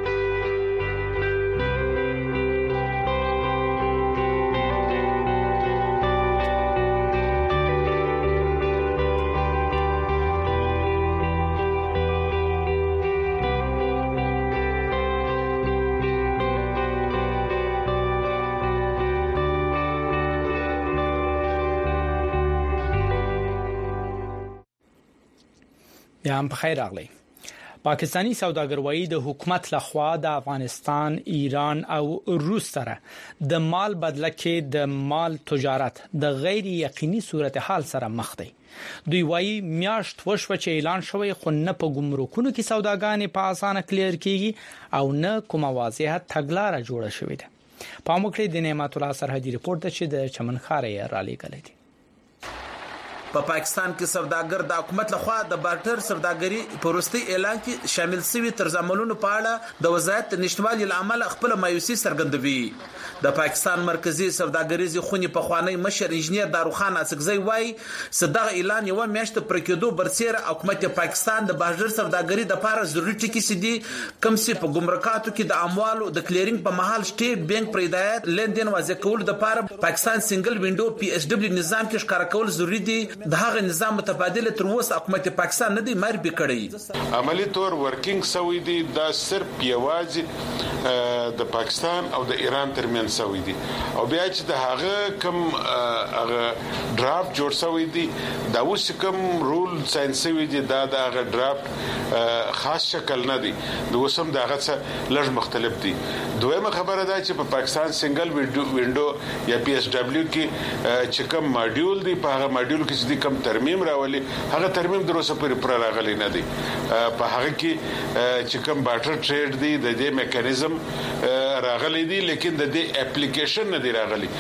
بیا هم بخیر راغلی. پاکستانی سوداګروي د حکومت لخوا د افغانستان، ایران او روس سره د مال بدله کې د مال تجارت د غیر یقیني صورتحال سره مخ دی. دوی وايي میاشت وشو چې اعلان شوی خو نه په ګمرکونو کې سوداګانې په اسانه کلیر کیږي او نه کوم واضحه تګلارې جوړه شوې ده. په موکړه د نعمت الله سرحدي رپورت ده چې د چمنخارې را لېږل دي. په پا پاکستان کې سوداګر د حکومت لخوا د بارټر سوداګري په وروستي اعلان کې شامل شوی ترزاملونو په اړه د وزارت نشټوالي العمل خپل مایوسي څرګندوي. د پاکستان مرکزی سوداګریزي خونی په خوانی مشر انجنیر داروخان اسکزی وای صدغه اعلان یو میاشت پر کېدو برسېره حکومت پاکستان د بارټر سوداګري د لپاره ضروري ټکي سدي کم سي په ګمرکاتو کې د اموالو د کلیرینګ په محل سټیټ بانک پر هدایت لیندین واضح کول د لپاره پاکستان سنگل وینډو پی ایس ډبلیو نظام کې ښکار کول ضروري دي. د هغه نظام متبادل تر اوسه حکومت پاکستان نه دی مربي کړی. عملی طور ورکینګ سوي دي د صرف یوازې د پاکستان او د ایران ترمن سوي دي او بیا چې د هغه کم هغه ډرافټ جوړ سوي دي دا اوس کم رول ساينسوي دي دا د هغه ډرافټ خاص شکل نه دي د اوسم دغه څه لږ مختلف دي. دویمه خبره ده چې په پاکستان سنگل وینډو یا پی ایس ډبلیو کې چې کوم ماډیول دی په هغه ماډیول کې چې کوم ترمیم راولي هغه ترمیم دروسه پر پر راغلي نه دي. په هغه کې چې کوم بارټر ټریډ دی د دې میکانیزم راغلي دي لیکن د دې اپلیکیشن نه دی راغلي.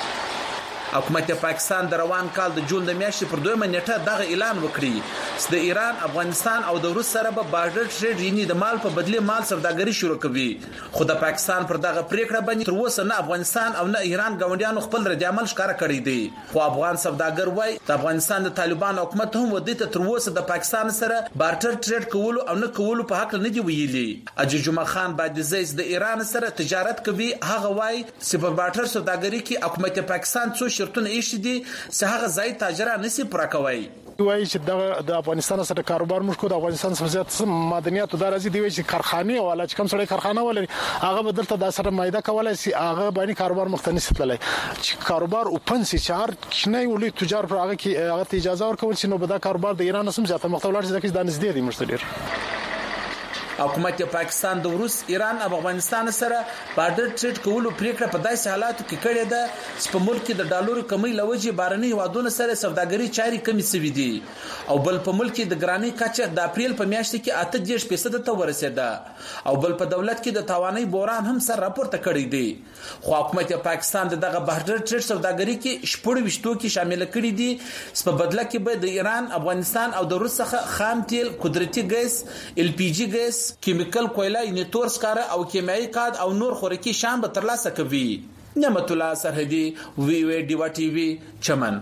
حکومت پاکستان د روان کال د جون د میاشتې پر دویمه نیټه دغه اعلان وکړي چې د ایران، افغانستان او د روس سره به بارټر ټریډ یعنی د مال په بدله مال سوداګري شروع کوي. خو د پاکستان پر دغه پریکړه باندې تر اوسه نه افغانستان او نه ایران غونډیانو خپل رد عمل ښکاره کړی دی. خو افغان سوداګر وایي د افغانستان د طالبان حکومت هم ودی ته تر اوسه د پاکستان سره بارټر ټریډ کول او نه کول په حق نه دی ویلي. اجي جمعه خان بادزیز د ایران سره تجارت کوي. هغه وایي چې په بارټر سوداګري کې حکومت پاکستان څو شرطونه ایښي دي چې هغه ځای تاجران نسی پوره کوي. وایي چې د افغانستان سره کاروبار موږ کو د افغانستان سره زیات معدنیات او درازي دی چې کارخانه ولا چې کوم سره کارخانه ولري هغه بدلته د سره مایده کولای شي هغه باندې کاروبار مختلف تللی چې کاروبار اوپن سي چار نه ولي تجار پر هغه کې هغه اجازه ورکول شي نو به دا کاروبار د ایران سم زیاته مختلف شي د نږدې دی مشتري. حکومت پاکستان د روس، ایران او افغانستان سره بارډر ټریډ کولو پریکړه په داسې حالاتو کې کړې ده چې په ملک کې د ډالرو کمی لوجې بارني هوادونو سره سوداګري چاري کمی سوي دي او بل په ملک کې د ګرانی کچه د اپریل په میاشت کې اته دېرش فیصد ته ورسېده او بل په دولت کې د تاواني بوران هم سر راپورته کړی دی. خو حکومت پاکستان دغه بارډر ټریډ سوداګري کې شپږ وشتو کې شامل کړي دي چې په بدله کې به د ایران، افغانستان او د روس څخه خام تیل، قدرتي ګاز، ال پی جی ګاز، کیمیکل کویلا یعنی تور سکاره او کیمیاوي کاد او نور خوراکي شیان به ترلاسه کوي. نعمت الله سرحدي وی وی ډیوا ټي وی چمن.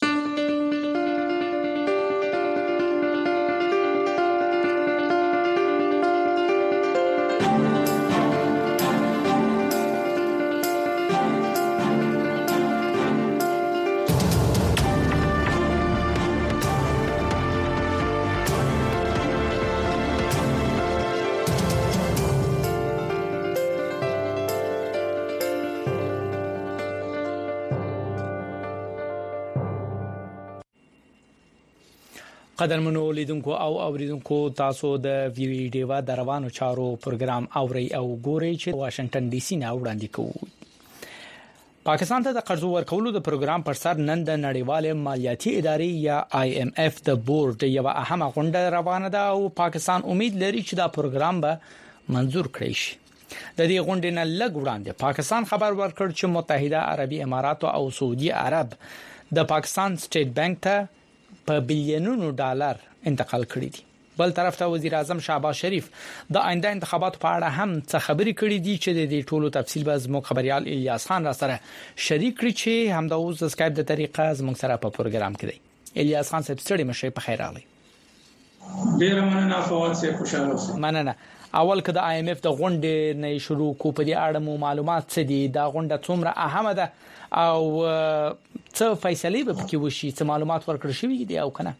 قدرمنو لیدونکو او اوریدونکو تاسو د وی وی ډیوا د روانو چارو پروګرام اوري او ګوري چې واشنگټن ډي سي نه وړاندې کوي. پاکستان ته د قرض ورکولو د پروګرام پر سر نن د نړیوال مالیاتي ادارې یا آی ایم اف د بورډ یو اهمه غونډه روانه ده او پاکستان امید لري چې دا پروګرام به منظور کړي شي. د دې غونډې نه لږ وړاندې پاکستان خبر ورکړ چې متحده عربي امارات او سعودي عرب د پاکستان سټیټ بانک ته په بلینونو ډالر انتقال کړی دي. بل طرف ته وزیر اعظم شهباز شریف د آینده انتخاباتو په اړه هم څه خبرې کړې دي چې د دې ټولو تفصیل به زموږ خبريال الیاس خان را سره شریک کړي چې همدا اوس سکایپ د طریقه زموږ سره په پروګرام کې دی. الیاس خان صاحب ستړي مشه په خیر راغلی. ډیر مننه فواد سه خوشاله اوسئ. مننه. اول کده آی ایم اف د غونډې نه شروع کو په دې اړه مو معلومات څه دي؟ دا غونډه څومره اهمه ده او څه فیصله به پکې وشي؟ څه معلومات ورکړل شوی دي او کنه؟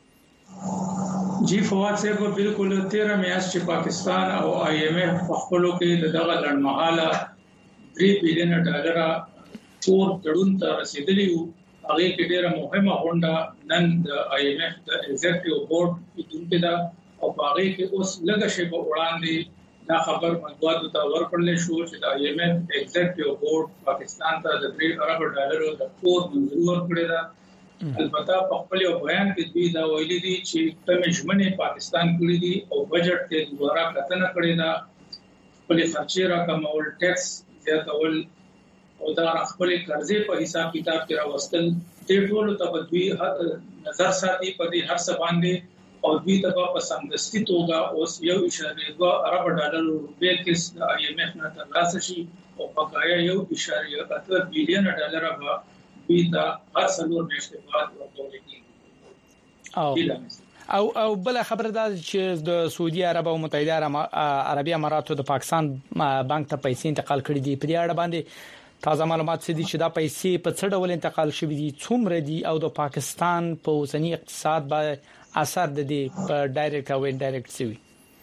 جی فواد صاحب بالکل تیرہ میاشت چې پاکستان او آی ایم اف په خپلو کې دغه لړمحاله درې بلین ډالر تور تړون ته رسیدلی وو. هغه کې ډیره مهمه غونډه نن د آی ایم اف د ایگزیکټیو بورډ کې ده او هغه کې اوس لږه شی په وړاندې دا خبر مطبوعاتو ته ورکړل شو چې د آی ایم اف ایگزیکټیو بورډ پاکستان ته د درې ارب ډالرو د تور منظوري ورکړه ده. البته په خپل بیان کې دوی دا ویلي دي چې کوم ژمنې پاکستان کړی دي او بجټ ته دوباره کتنه کړې ده، خپل خرچې راکمول، ټیکس زیاتول او دا خپل قرضې په حساب کتاب کې راوستل. دې ټول ته دوی نظر ساتي په دې هر څه باندې او دوی ته په سمدستي توګه اوس یو اشاره دوه ارب ډالر روپے کې د آی ایم اف نه ترلاسه شي او بقایا یو اشاره اته بلین ډالر به دوی ته هر څلور میاشتې بعد ورکول کیږي. او او بل خبر ده چې د سعودي عرب او متحده عربي اماراتو د پاکستان بانک ته پیسې انتقال کړې دي. په دې اړه باندې تازه معلومات څه دي چې دا پیسې په څه ډول انتقال شوې دي، څومره دي او د پاکستان په اوسنی اقتصاد باندې اثر د دې په ډایرکټ او انډایرکټ څه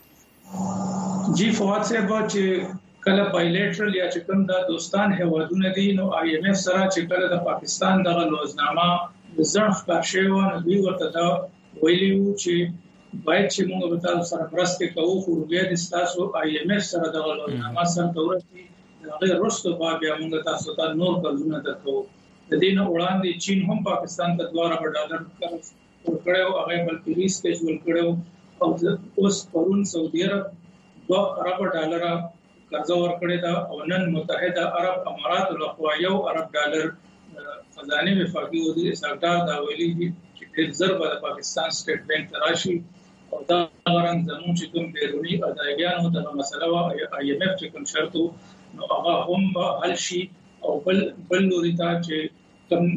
وي؟ جی فواد صاحب چې کله بایلیټرل یا چې کوم د دوستان هیوادونه دي نو آی ایم اف سره چې کله د پاکستان دغه لوزنامه د ځنخ پښې و نو دوی ورته دا ویلیو چې باید چې موږ به تاسو سره مرسته کوو خو بیا د تاسو آی ایم اف سره دغه لوزنامه سره تورتي هغه وروسته بیا موږ تاسو ته نور کلونه درکو. د دې نه وړاندې چین هم پاکستان ته دوه ارب ډالر ورکړیو، هغه بل پیریس کې جوړ کړو او اوس پرون سعودي عرب دوه ارب ډالر قرض ورکړی دا او نن متحده عرب امارات له خوا یو ارب ډالر خزانه وفاقي وزیر سردار دا ویلي چې ډېر ضربه د پاکستان سټیټ بانک تراشي او دا غران زموږ چې کوم بیرونی ادایګانو ته مسله وا آی ایم اف چې کوم شرط نو هغه هم حل شي او بل بل لوري ته چې کوم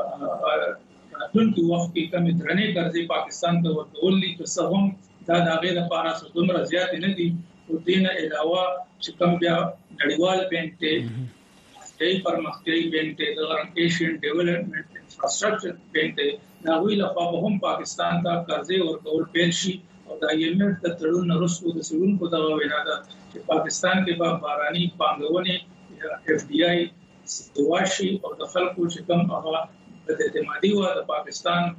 د راتلونکي وخت کې کوم درنې قرضې پاکستان ته ورکول دي چې هم دا د غیر لپاره څومره زیات نه دي او دین علاوه چې کوم بیا نړیوال بانک ته دای پرمختیایي بانک ته د ایشین ډیولپمنٹ انفراستراکچر بانک ته ناوی له خوا هم پاکستان ته قرضې ورکول پیل شي او د آی ایم اف د تړون وروسته د سړونکو دغه وینا ده چې پاکستان کې به باراني پانګونې اف ډی آی دواشي او د خلکو چې کوم هغه د اعتمادي و د پاکستان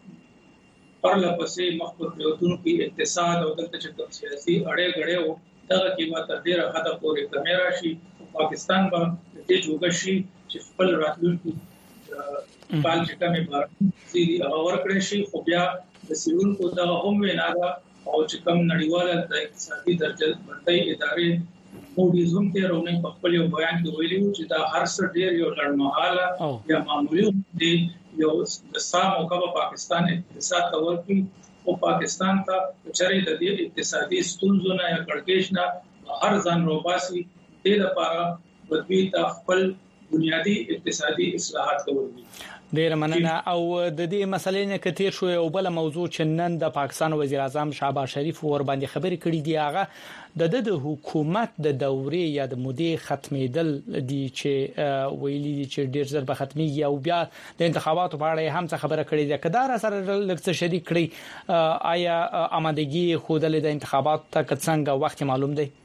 پرله پسې مخکې پروتونکو اقتصاد او دلته چې کوم سیاسي اړې غړې وو دا کې به تر ډیره حد پورې کمی راشي. پاکستان به دې جوړ شي چې خپل راتلونکي کال چې کومه باراني هغه ورکړي شي خو بیا د سیونکو دا هم وینا ده او چې کوم نړیواله د اقتصادي درجه بندۍ ادارې موډیز هم ته راونې په خپل بیان کې ویلي چې دا هر څه ډیر یو لړمحاله یا معمولی دی یو د سامو کبه پاکستان اقتصاد ته ورکی او پاکستان ته چرې د دې اقتصادي ستونزو نه یا کړکېش نه هر ځان روباسي د لپاره بدوی ته خپل بنیادی اقتصادي اصلاحات کوي. ډیر مننه. او د دې مسلې نه کتیر شو او بل موضوع چې نن د پاکستان وزیر اعظم شهباز شریف ور باندې خبرې کړې دي هغه د د حکومت د دورې یا د مودې ختمېدل دي چې ویلي دي چې ډیر زر به ختمي او بیا د انتخاباتو په اړه هم څه خبره کړې ده کدار سره لکه شریک کړی آیا آمادګي خودل د انتخاباتو ته څنګه وخت معلوم دی؟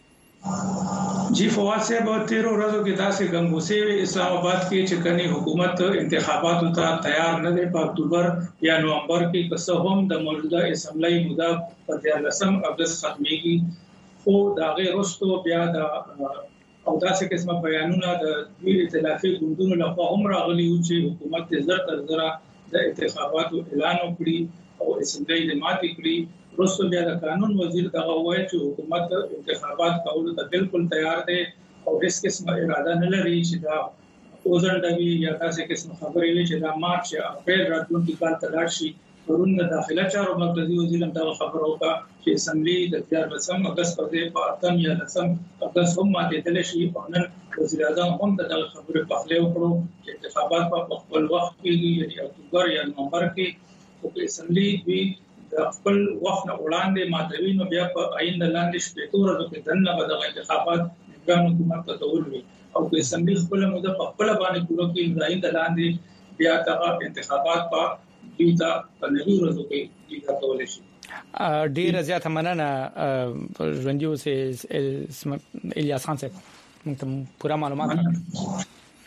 جی فواد صاحب تیرو ورځو کې داسې ګنګوسې اسلام آباد کې چې کني حکومت انتخاباتو ته تیار نه دی په اکتوبر یا نومبر کې که څه هم د موجوده اسمبلی موده په دیارلسم اگست ختميږي خو دا غیر وروسته بیا د او داسې قسمه بیانونه د دوی ائتلافي ګوندونو لخوا هم راغلي چې حکومت زر تر زر د انتخاباتو اعلان وکړي او اسمبلی د ماتې کړي. وروسته بیا د قانون وزیر دغه وایي چې حکومت انتخابات کولو ته بالکل تیار دی او هیڅ قسمه اراده نه لري چې دا اوزندوي یا تاسو قسم خبرې وي چې دا مارچ یا اپریل راتلونکي کال ته لاړ شي. پرون د داخله چارو مرکزی وزیر هم دا خبر وکړه چې اسمبلی د دیارلسم اگست پر دې په اتم یا لسم اگست هم ماتېدل شي. نن وزیر اعظم هم دا خبره په خپل وکړو چې انتخابات په خپل وخت کې یعنی اکتوبر یا نومبر کې او اسمبلی دوی د خپل وخت نه وړاندې ماتوي نو بیا په آینده لاندې شپې تور د دنه بدغه انتخابات ګان حکومت ته ډول او په اسمبلی خپل موده په خپل باندې کولو کې د آینده لاندې بیا د انتخابات په دیتا په نوي ورځو کې دیتا کول شي. ډیر زیاته مننه ژوندیو سه الیاس خان صاحب موږ ته پورا معلومات.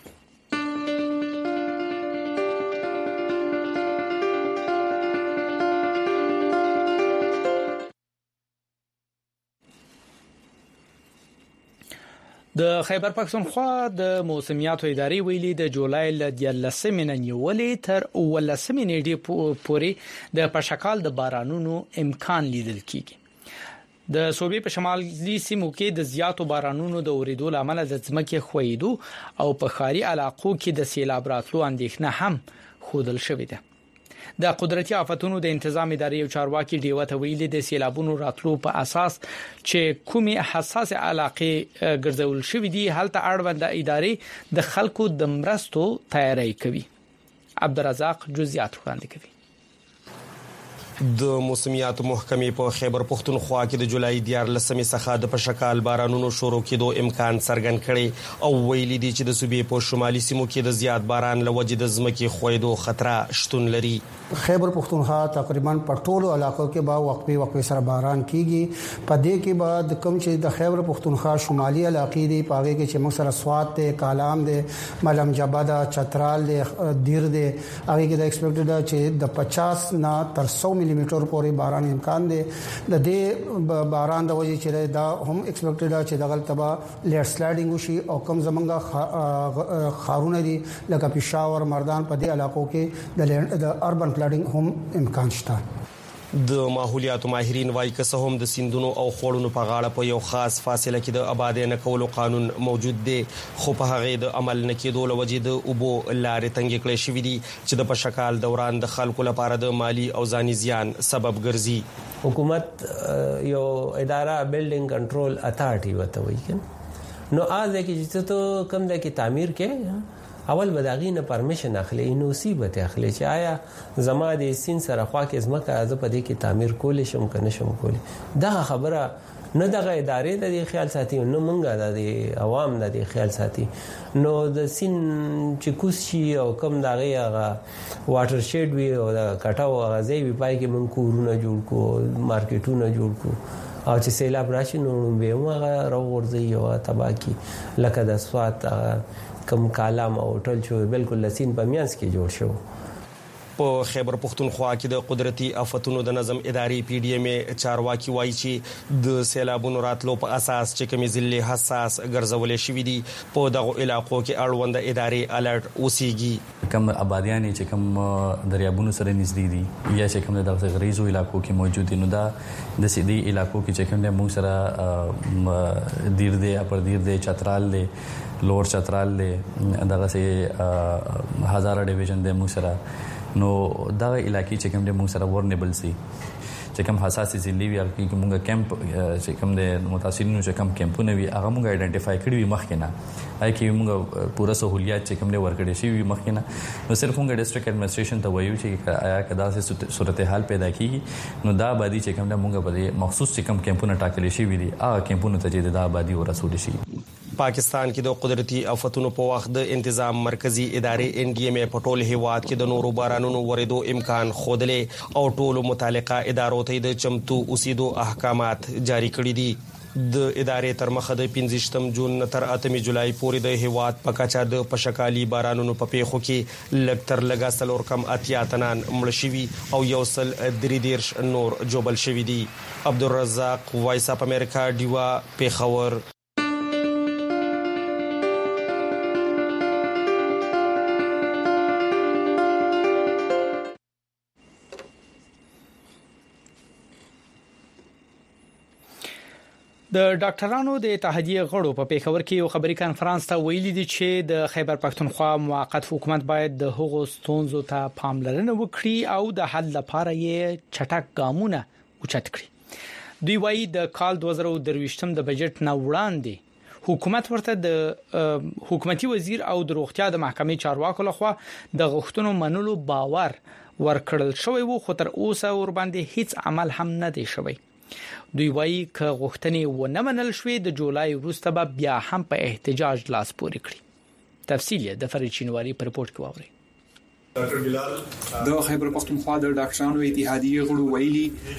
د خیبر پښتونخوا د موسمیاتو ادارې ویلي د جولای ل دیارلسمې نه نیولې تر ولسمې نیټې پورې د پشکال د بارانونو امکان لیدل کیږي. د صوبې په شمالي سیمو کې د زیاتو بارانونو د اوریدو لامل د ځمکې خویدو او په ښاري علاقو کې د سیلاب راتلو اندېښنه هم خودل شوې ده. د قدرتي آفتونو د تنظیم ادارې او چارواکي ډیوه ته ویلي د سیلابونو راتلو په اساس چې کومي حساس علاقې ګرځول شوې دي هلته اړوند ادارې د خلکو د مرستو تیاری کوي. عبدالرزاق جزئیات وړاندې کوي. د موسمیاتو محکمې په خیبر پښتونخوا کې د جولای دیارلسمې څخه د پشکال بارانونو شروع کېدو امکان څرګند کړي او ویلي دي چې د صوبې په شمالي سیمو کې د زیات باران لوجې د ځمکې خویدو خطر شتون لري. خیبر پښتونخوا تقریبا په ټولو علاقو کې با وقفي وقفي سره باران کیږي. په دې کې بعد کوم چې د خیبر پښتونخوا شمالي علاقې دي پاګه کې چې موږ سره سوات ته کالام دي ملم جبادا چترال دي دیر دي هغه کې د ایکسپیکټډ چې د پچاس نه تر سو ملي میټر پورې باران امکان دي. د دې باران د وجې چې دا هم ایکسپیکټډ چې دغه تبا لیډ سلایډینګ وشي او کم زمونږه خارونه دي لکه پېښور مردان په دې علاقو کې د اربن فلډینګ هم امکان شته. د ماحولیاتو ماهرین وايي که څه هم د سیندونو او خوړونو په غاړه په یو خاص فاصله کې د آبادې نه کولو قانون موجود دی خو په هغه د عمل نه کېدو لوجې د اوبو لارې تنګ کړې شوې دي چې د پشکال دوران د خلکو لپاره د مالی او ځاني زیان سبب ګرځي. حکومت یو اداره بلډینګ کنټرول اتارټي وته وایي نو آز کې چې ته کم ده کې تعمیر کې اول بداغي نه پرمیشن اخلي نو مصیبت اخلي چې آیا زما د سین سره خوا کې زمکه از په دې کې تعمیر کول شم کنه شم کول. دا خبره نه دغه ادارې د خیال ساتي نو مونږه د عوام د خیال ساتي نو د سین چې کوس شي او کم دغه هغه واټر شیډ وی او د کټاو غزي وی پای کې مونږ کورونه جوړ کو مارکیټونه جوړ کو او چې سیلاب راشي نو به موږ راوړځي او تباکی لکه د سوات کم کالام او ټول شو بالکل لسین په میانس کې جوړ شو. په خیبر پښتونخوا کې د قدرتي آفتونو د نظم ادارې پی ډی ایم چارواکي وایي چې د سیلابونو راتلو په اساس چې کومې ضلع حساس ګرځولې شوې دي په دغه علاقو کې اړوند ادارې الرټ اوسېږي. کوم آبادیان چې کوم دریابونو سره نږدې دي یا چې کوم د غریزو علاقو کې موجود دي نو دا د سیدي علاقو کې چې کوم موږ سره دیر دی اپر دیر دی چترال دی لور چترال له دغه سي هزار ډیویژن د موږ سره نو دغه علاقې چې کوم د موږ سره ورنبل سي چې کوم حساسي ضلع وي چې موږ کیمپ چې کوم د متاثرینو چې کوم کیمپونه وي هغه موږ ایډنټیفای کړی وي مخکې نه آی کې موږ پوره سہولیات چې کوم د ورکړې شي وي مخکې نه نو صرف موږ ډیسټریکټ ایڈمنسټریشن ته وایو چې آیا کدا سه صورتحال پیدا کیږي نو دا آبادی چې کوم د موږ په مخصوص چې کوم کیمپونه ټاکل شي وي هغه کیمپونه ته چې د آبادی ورسول شي. پاکستان کې د قدرتي آفتونو په وخت د تنظیم مرکزی ادارې ان ډي ام ای په ټول هیواد کې د نورو بارانونو ورېدو امکان خوده او ټولو متعلقه ادارو ته د چمتو اوسېدو احکامات جاری کړي دي. د ادارې تر مخه د پنځه جون تر اتم جولای پورې د هیواد په کچا د پشکالي بارانونو په پیښو کې لږ تر لږه سلور کم اتیا تنان مړ شوي او یو سل درې دیرش نور جوبل شوي دي. عبدالرزاق وایس اپ امریکا دیوا پیښور. د ډاکټرانو د اتحادیه غړو په پیښور کې یو خبري کانفرنس ته ویلي دي چې د خیبر پښتونخوا موقت حکومت باید د هغو ستونزو ته پاملرنه وکړي او د حل لپاره یې چټک ګامونه اوچت کړي. دوی وایي د کال دوه زره درویشتم د بجټ نه وړاندې حکومت ورته د حکومتي وزیر او د روغتیا د محکمې چارواکو لخوا د غوښتنو منلو باور ورکړل شوی وو، خو تر اوسه ور باندې هیڅ عمل هم نه دی شوی. دوی وایي ک غوښتنې و نه منل شوې د جولای وروسته به بیا هم په احتجاج لاس پورې کړي. تفصیل د فرید چینواری په رپورت کې واورئ. ډاکټر بلال د خیبر پختونخوا د ډاکټرانو اتحادیې غړو ویلي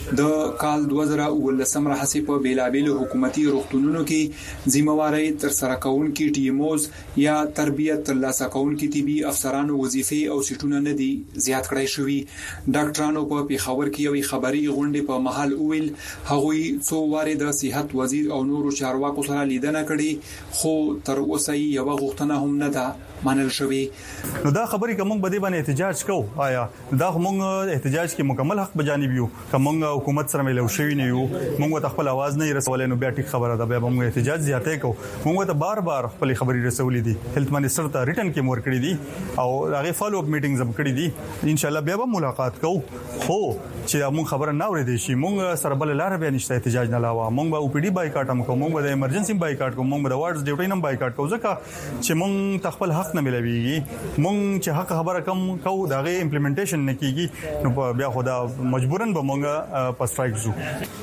د کال دوه زره ولسم راهسي په بیلابل حکومتي روغتونونو کې ذمہواری تر سره کونکي ټیموز یا تربیت ترلاسه کونکي طبي افسرانو وظیفې او سیټونه نه دي زیات کړای شوی. ډاکټرانو په پیښور کې یوې خبري غونډې په محل اویل هغوی څو واره د صحت وزیر او نورو چارواکو سره لیدنه کړې، خو تر اوسه یې یو غوښتنه هم نه ده منل شوی. نو دا خبرې کوم بده باندې احتجاج کو آیا دا موږ احتجاج کې مکمل حق بجانب یو کوم حکومت سره ملو شوی نه یو موږ ته خپل आवाज نه رسولې نو بیا ټیک خبره ده، بیا موږ احتجاج زیاتې کو. موږ ته بار بار خپل خبرې رسولې دي، هیلث منسٹر ته ریټن کې مور کړې دي او هغه فالو اپ میټینګز هم کړې دي. ان شاء الله بیا به ملاقات کو، خو چې موږ خبره نه اورېدې شي موږ سره بل لار بیا نشته احتجاج نه علاوه. موږ به او پی ډی بایکاټ هم کوو، موږ د ایمرجنسي بایکاټ کوو، موږ د وارډز ډیوټي نم بایکاټ کوو، ځکه چې موږ خپل حق نه ملويږي. موږ چې حق خبره کم کو دغه امپلیمنټیشن نه کیږي نو بیا خدا مجبورن به موږ په سټرایک زو.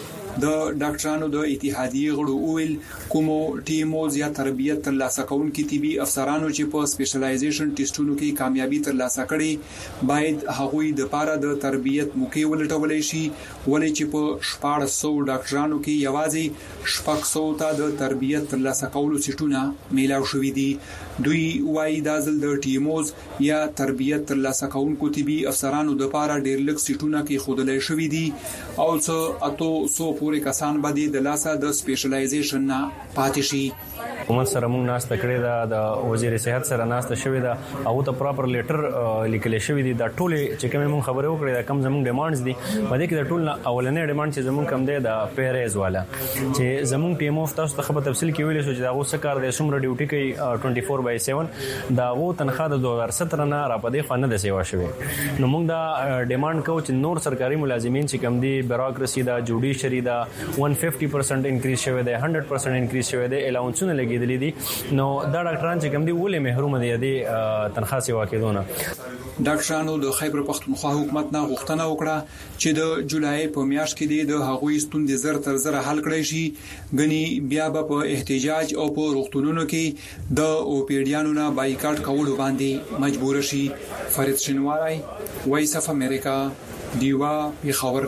د ډاکټرانو د اتحادیې غړو اویل کومو ټیموز یا تربیت ترلاسه کونکي طبي افسرانو چې په سپیشلایزیشن ټیسټونو کې کامیابی ترلاسه کړي باید هغوی د پاره د تربیت موقع ولټولای شي، ولې چې په شپږ سوه ډاکټرانو کې یوازې شپږ سوه ته د تربیت ترلاسه کولو سیټونه میلاو شوې دي. دوی وايي د ځل د ټیموز یا تربیت ترلاسه کونکو طبي افسرانو د پاره ډېر لږ سیټونه کې خودلای شوې دي او څو اتو سو پورې کسان باندې د لاسه د سپیشلایزیشن نه پاتې شي. حکومت سره موږ ناشته کړې ده، د وزیر صحت سره ناشته شوې ده او ته پراپر لیټر لیکل شوی دی. دا ټول چې کوم موږ خبرې وکړې دا کم زموږ ډیمانډز دي، په دې کې د ټول اولنې ډیمانډ چې زموږ کم دی د پیریز والا چې زموږ ټیم اف تاسو ته خبر تفصیل کې ویل شو چې دا غو سکار د سمره ډیوټي کوي چوبیس بای سات دا غو تنخواه د دوه هزار سطر نه را پدې خانه د سیوا شوی. نو موږ دا ډیمانډ کوو چې نور سرکاري ملازمین چې کم دي بیروکراسي دا جوډیشری دا یک سو پنځه پرسنټ انکریز شوی دی، سل پرسنټ انکریز شوی دی، الاونسونه لګیدلې دي. نو دا ډاکټران چې کوم دي ولې محروم دي د تنخواه سیوا کېدونه. ډاکټرانو د خیبر پختونخوا حکومت نه غوښتنه وکړه چې د جولای په میاشت کې د هغوی ستونزې زر تر زر حل کړي شي، غني بیا به په احتجاج او په روغتونونو کې د اوپیډیانو نه بایکاټ کولو باندې مجبور شي. فرید شینواری، وایس اف امریکا، دیوا، پیښور.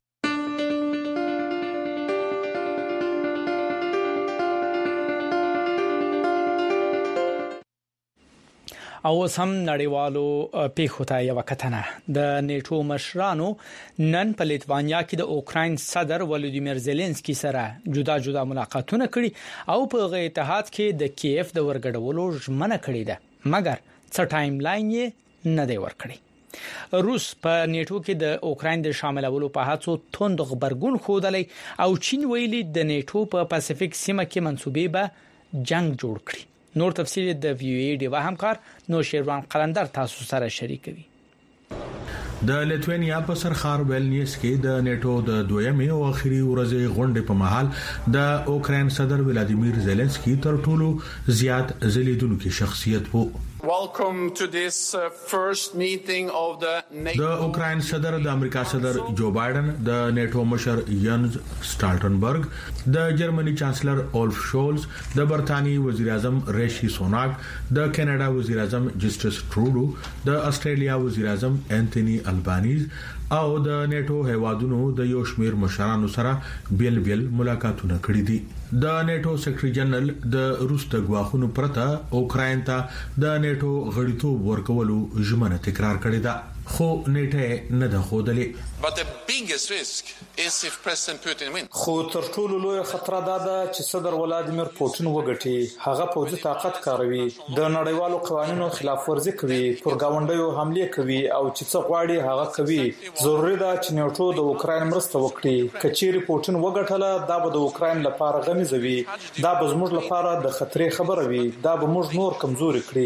او سم نړیوالو پیښو ته یو کتنه. د نیټو مشرانو نن په لیتوانیا کې د اوکراین صدر ولودیمیر زيلنسکي سره جدا جدا ملاقاتونه کړي او په غي اتحاد کې د کیف د ورګډولو ژمنه کړې ده، مګر څه ټایم لاین یې نه دی ورکړی. روس په نیټو کې د اوکراین د شاملولو په هڅو توند خبرګون خوده او چین ویلي د نیټو په پاسفیک سیمه کې منسوبې به جنگ جوړ کړي. نور تفصیل د وی ای ډي و همکار نو شیروان قلندر تاسو سره شریکوي. د لیتوانیا په سرخار ویلنیس کې د نیټو د دویمې او اخیری ورځې غونډې په محل د اوکراین صدر ولادیمیر زيلنسکي تر ټولو زیات ځلیدونکو شخصیت وو. Welcome to this uh, first meeting of the NATO. د اوکراین صدر د امریکا صدر جو بایدن، د نیټو مشر ینز سټالټنبرګ، د جرمني چانسلر اولف شولز، د برتانی وزیر اعظم ریشي سوناک، د کینیډا وزیر اعظم جسټس ټروډو، د استرالیا وزیر اعظم انټونی البانیز او د نیټو هیوادونو د یو شمیر مشرانو سره بیل بیل ملاقاتونه کړي دي. د نیټو سیکریټری جنرال د روس د غواخونو پرته اوکراین ته د نیټو غړیتوب ورکولو ژمنه تکرار کړې ده، خو نیټه نه ده خودلې. But the biggest risk is if President Putin wins. خو تر ټولو لوی خطر دا ده چې صدر ولادیمیر پوتین وګټي. هغه پوځي طاقت کاروي، د نړیوالو قوانینو خلاف ورزي کوي، پر گاونډیو حمله کوي او چې څه غواړي هغه کوي. ضروري ده چې نیټو د اوکراین مرسته وکړي. کچېری پوتین وګټله دا به د اوکراین لپاره غمیزوي، دا به زموږ لپاره د خطرې خبره وي، دا به موږ نور کمزوري کړي.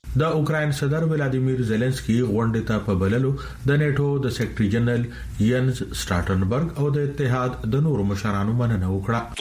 د اوکرين صدر ولادیمیر زيلنسکي غونډه ته په بللو د نیټو د سیکریټري جنرال ینز سټارټنبرګ او د اتحاد د نورو مشرانو مننه وکړه.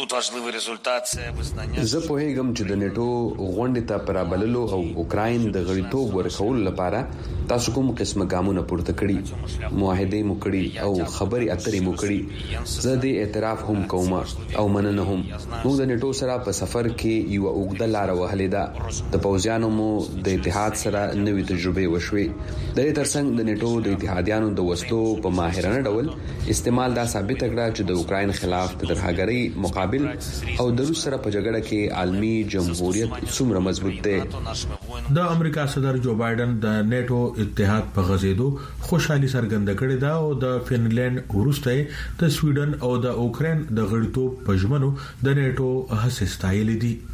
زه په هیګم چې د نیټو غونډه ته پر بللو او اوکرين د غړیتوب ورکول لپاره تاسو کوم قسمه ګامونه پورته کړی، معاهده مو کړی او خبري اترې مو کړی. زه د اعتراف هم کوم او مننه هم. موږ د نیټو سره په سفر کې یو اوږده لار وهلې ده. د پوځیانو مو د اتحاد سره نوې تجربه وشوي. د دې ترڅنګ د نیټو د اتحادیانو د وسلو په ماهرانه ډول استعمال دا ثابت کړه چې د اوکرين خلاف د درهګرۍ مقابل او د روس سره په جګړه کې عالمي جمهوریت څومره مضبوط دی. د امریکا صدر جو بایدن د نیټو اتحاد په غزیدو خوشحالي څرګنده کړې ده او د فنلند ورسته د سویډن او د اوکرين د غړیتوب په ژمنو د نیټو هڅې ستایلې دي.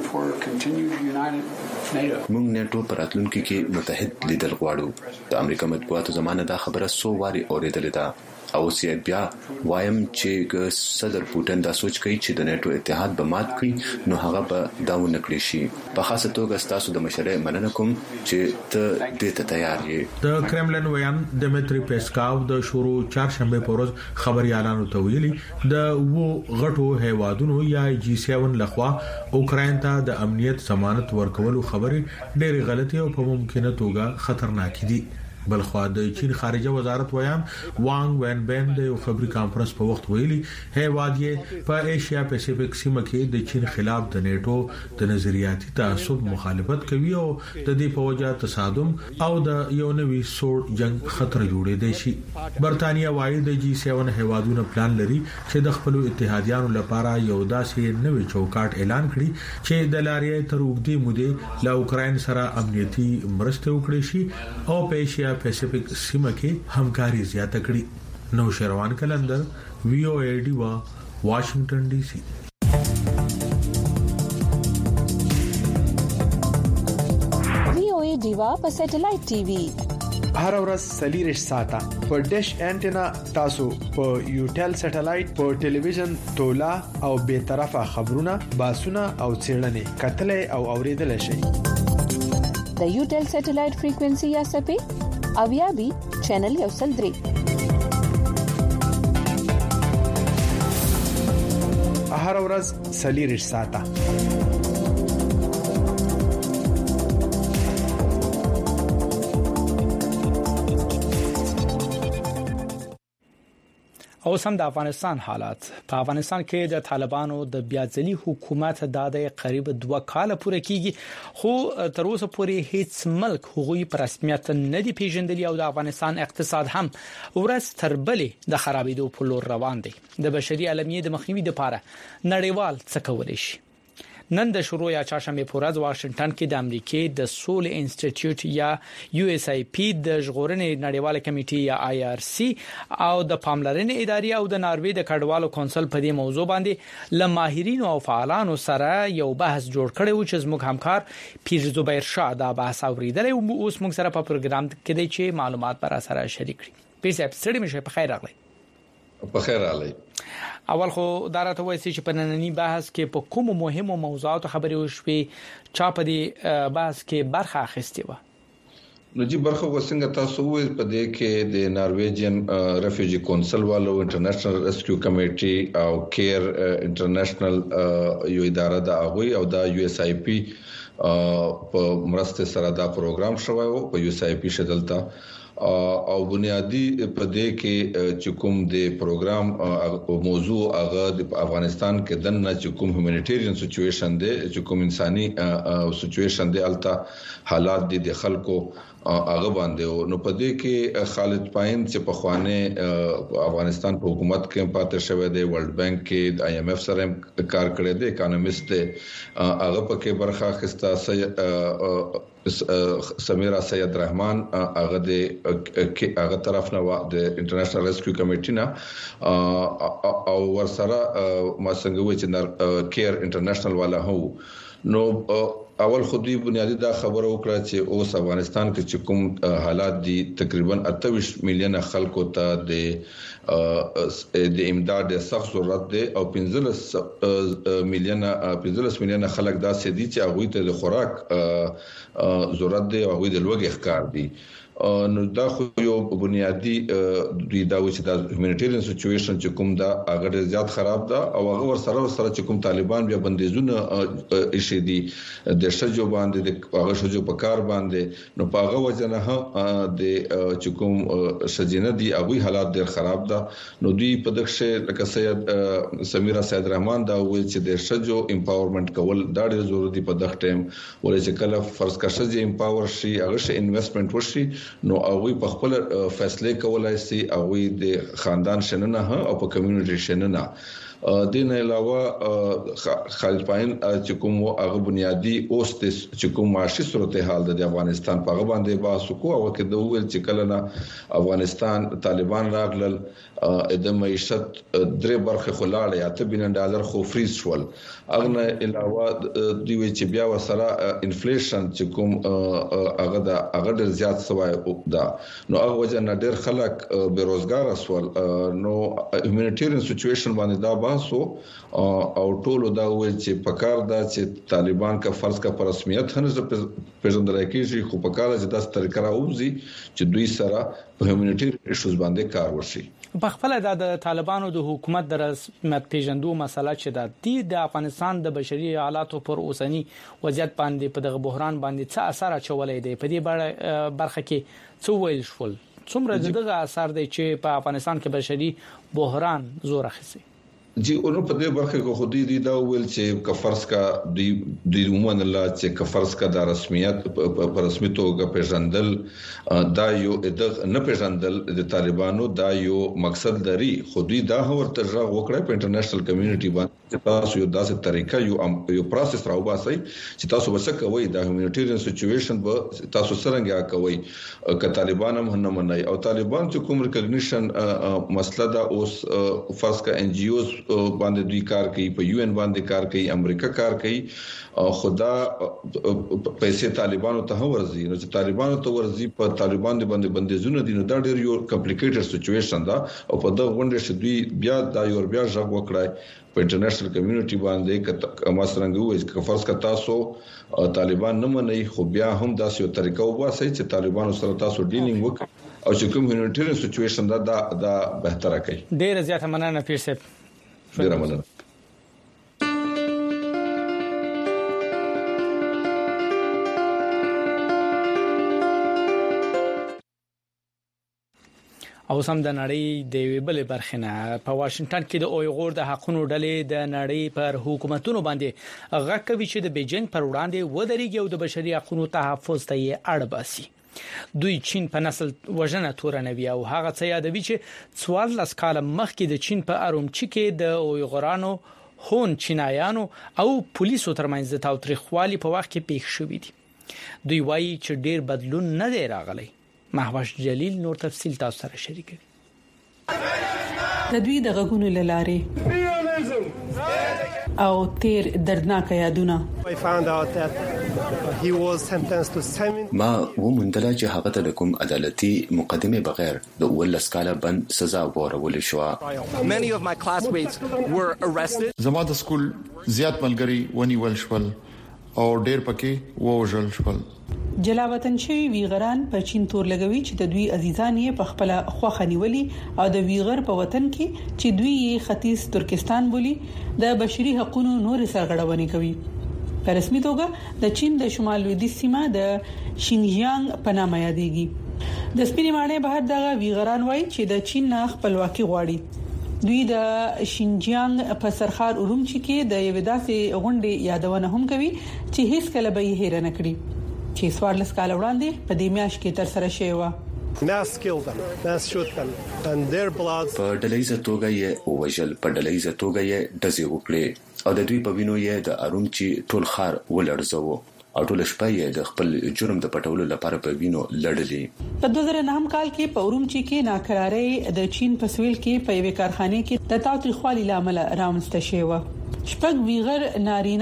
موږ نیټو پر راتلونکي کې متحد لیدل غواړو. د امریکا مطبوعاتو زمانه دا خبره سو واري اوریدلې ده او سیات بیا وایم چې صدر پوتین دا سوچ کوي چې د نیټو اتحاد به مات کړي نو هغه به دا ونکړي شي. په خاصه توګه تاسو د مشرۍ مننه کوم چې ته دې ته تیار یې. د کرملن ویان دمیتری پیسکاو د شورو چهارشنبه په ورځ خبري اعلان وتویلي د وو غټو هیوادونو یا جی سیون لخوا اوکرين ته د امنیت ضمانت ورکولو خبري ډېر غلطي او په ممکنه توګه خطرناک دي. بلخوا د چین خارجه وزارت ویان وانګ وین بین د یو خبري کانفرنس په وخت ویلي هیواد یې په ایشیا پیسفیک سیمه کې د چین خلاف د نیټو د نظریاتي تعصب مخالفت کوي او د دې په وجه تصادم او د یو نوي سوړ جنگ خطر جوړې دی شي. برتانیا وايي د جی سیون هیوادونو پلان لري چې د خپل اتحادیانو لپاره یو داسې نوي چوکاټ اعلان کړي چې د لارې تر اوږدې مودې له اوکرين سره امنیتي مرسته وکړي شي او په ایشیا پیسفیک سیمه کې همکاري زیاته کړي. نو شروان کلندر وی او ای ډی وا واشنگټن ډي سي. وی او ای ډی وا په سټلایټ ټي وي هر ورځ سلیریش ساته په ډیش انټینا تاسو په یوټل سټلایټ په ټلویزیون تولا او به طرفه خبرونه باسونه او چیرنې کتلې او اوریدل شي. د یوټل سټلایټ فریکوئنسي یا سپې اویا بي چینل یو سل درې. هر ورځ سلیریش ساته او سم د افغانستان حالات. په افغانستان کې د طالبانو د بیاځلي حکومت د قریب دوه کال پورې کیږي خو تر اوسه پورې هیڅ ملک حقوقي پر رسمیت نه دی پیژندلی او د افغانستان اقتصاد هم ورځ تر بلې د خرابېدو په لور روان دی. د بشري علمیه د مخنیوي لپاره نړیوال څه کولای شي؟ نن د شروع یا چهارشنبه په ورځ واشنگټن کې د امریکای د سولې انسټیټیوټ یا یو اس ای پی د ژغورنې نړیواله کمیټې یا آی آر سی او د پاملرنې ادارې او د ناروې د کډوالو کونسل په دې موضوع باندې ل ماهرینو او فعالانو سره یو بحث جوړ کړی و چې زموږ همکار پیر زبیر شاه دا بحث اوریدل او اوس موږ سره په پروګرام کې دی چې معلومات پر سره شریک کړي. پیر صاحب ستړي مشه په خیر راغلی. په خیر راغلی. اول خو دا راته وایي چې په نننی بحث کې په کومو مهمو موضوعاتو خبرې وشوي چا په دې بحث کې برخه اخیستې و؟ نو جی برخه وسنګ تاسو وې په دې کې د نارویجن ریفیوجی کونسل والو انټرنیشنل ریسکیو کمیټي او کیر انټرنیشنل یو اداره د اغوي او د یو اس ای پی په مرسته سره دا پروګرام شوی او په یو اس ای پی شدلتا او بنیادی په دې کې چې کوم د پروګرام موضوع هغه د افغانستان کې دنه چې کوم هیومانیټیرین سچويشن دی چې کوم انساني سچويشن دی الته حالات دي د خلکو هغه باندې نو په دې کې خالد پاین چې په خوانه افغانستان په حکومت کې پاتې شوی دی ورلد بانک کې د آی ایم ایف سره کار کړی دی اکانومیست هغه پکې برخه اخیسته سمیرا سید رحمان هغه د هغه طرف نه د انټرنیشنل ریسکیو کمیټی نه او ورسره ما څنګه و چې کیر انټرنیشنل والا هو نو اول خودي بنیادی دا خبره وکړه چې اوس افغانستان کې چې کوم حالات دي تقریبا اته میلیون خلکو ته د د امداد سخت ضرورت دی او پنځلس میلیون پنځلس میلیون خلک دا سدي چې هغه ته د خوراک ضرورت دی او هغه د لوګي ښکار دي نو دا خو یو بنیادی دوی دا و چې دا هیومانیټیرین سچويشن چې کوم دا هغه زیات خراب ده او هغه ور سره سره چې کوم طالبان بیا بندیزونه ایشي دي د شجو باندې د هغه شجو په کار باندې نو په هغه وجه نه د چې کوم شجینه دي هغه حالات ډیر خراب ده نو دوی په دغه لکه سید سمیرا سید رحمان دا وایي چې د شجو امپاورمنت کول دا ډیر ضروري دی په دغه ټیم ولې چې کله فرض کا شجې امپاور شي هغه شي انویسټمنٹ وشي نو هغه په خپل فیصله کولای شي هغه د خاندان شننه او په کمیونټي شننه دین علاوه خالد پاین چې کوم هغه بنیادی اوس چې کوم معاشي صورتحال د افغانستان په غو باندې باسو کو او کې د ویل چې کله نه افغانستان طالبان راغلل د معیشت درې برخه خلاړه یا ته بین ډالر خو فریز شول اغه علاوه دی وی چې بیا وسره انفلیشن چې کوم هغه د هغه ډیر زیات سوای دا نو هغه وجه نه ډیر خلک بیروزګار اسول نو هیومانیټیرین سچويشن باندې دا باسو او ټولو دا ویل چې پکار دا چې طالبان کا فرض کا پر رسمیت هنه پیژندل کېږي خو پکار چې داس طریقه راوځي چې دوی سره په هیومانیټیرین ایشوز باندې کار وشي په خپل د طالبانو د حکومت د رسمیت پیژندو مسله چې د افغانستان د بشري حالاتو پر اوسنی وضعیت باندې په دغه بحران باندې څه اثر اچولې دی په دې برخه کې څه ویل شول څومره دغه اثر دی چې په افغانستان کې بشري بحران زور اخیسي جی اونو په دې برخه کې خودي دي دا ویل چې کفرس کا دی د عموما الله چې کفرس کا د رسمیت په رسمي توګه پیژندل دا یو د نه پیژندل د طالبانو دا یو مقصد لري خودي دا ورته ځای وکړي په انټرنیشنل کمیونټي باندې تاسو یو داسې طریقه یو یو پروسس راوباسي چې تاسو وسه کوي د هیومانیټیرین سچويشن به تاسو څنګه کوي ک طالبان هم نه منای او طالبان چې کوم ریکګنیشن مسله دا اوس فرض کا ان جی اوز باندې دوی کار کوي په یو ان باندې کار کوي امریکا کار کوي خدا پیسې طالبانو ته ورزي نو چې طالبانو ته ورزي په طالبان باندې بندیزونه دي نو دا ډېر یو کمپلیکیټډ سچويشن ده او په دا غونډه چې دوی بیا دا یو بیا ځګ وکړای په انټرنیشنل کمیونټي باندې کما څنګه وایي چې فرض کا تاسو طالبان نه منئ خو بیا هم داسې یو طریقه وباسي چې طالبانو سره تاسو ډیلینګ وکړي او چې کوم هیومانیټیرین سچويشن دا دا بهتره کوي ډېر زیاته مننه پیر صاحب ډیر مننه او سم د نړۍ د ویبل برخنه په واشنگټن کې د اویغور د حقونو ډلې د نړۍ پر حکومتونو باندې غږ کوي چې د بیجینګ پر وړاندې ودرېږي او د بشري حقوقو تحفظ ته یې اړ باسي دوی چین په نسل وژنه تورنوي او هغه څه یادوي چې څوارلس کال مخکې د چین په ارومچي کې د اویغورانو هون چینایانو او پولیسو ترمنځ د تاوتریخوالي په وخت کې پیښ شوې دي دوی وایي چې ډیر بدلون نه دی راغلی محوش جلیل نور تفصیل تاسو سره شریکوي د دوی د غږونو لاره او تیر دردناک یادونه ما ومندل چې هغه ته کوم عدالتي مقدمه بغیر د ولس کاله بند سزا ورول شو زما د سکول زیات ملګری ونی ول شول او ډېر پکې ووجل شول جلاوطن شوی ویغران په چین تور لګوي چې د دوی عزیزان یې په خپل خوخه نیولي او د ویغر په وطن کې چې دوی یې ختیځ ترکستان بولی د بشري حقوقو نور سرغړونې کوي په رسمي توګه د چین د شمال لویدیځ سیمه د شینجیانګ په نامه یادېږي د سپینې ماڼۍ بهر د ویغران وایي چې د چین نه خپلواکي غواړي دوی د شینجیانګ په سرخار ارومچي کې د یو داسې غونډې یادونه هم کوي چې هیڅ کله به یې هیر نه کړي چې سوارلس کال وړاندې په دې میاشت کې تر سره شوی و ناس کېدل ناس شوتل and their blood په ډلېزه توګه یې وژل په ډلېزه توګه یې دزي وکړي او د دوی په وینو یې د ارومچي ټول خار ولړزو او ټول شپه یې د خپل جرم د پټولو لپاره په وینو لړلې په دوه زره نهم کال کې په ارومچي کې ناکراري د چین په سویل کې په یوه کارخانه کې د تاوتریخوالي لامل رامنځته شوی و شپږ ویغر نارینه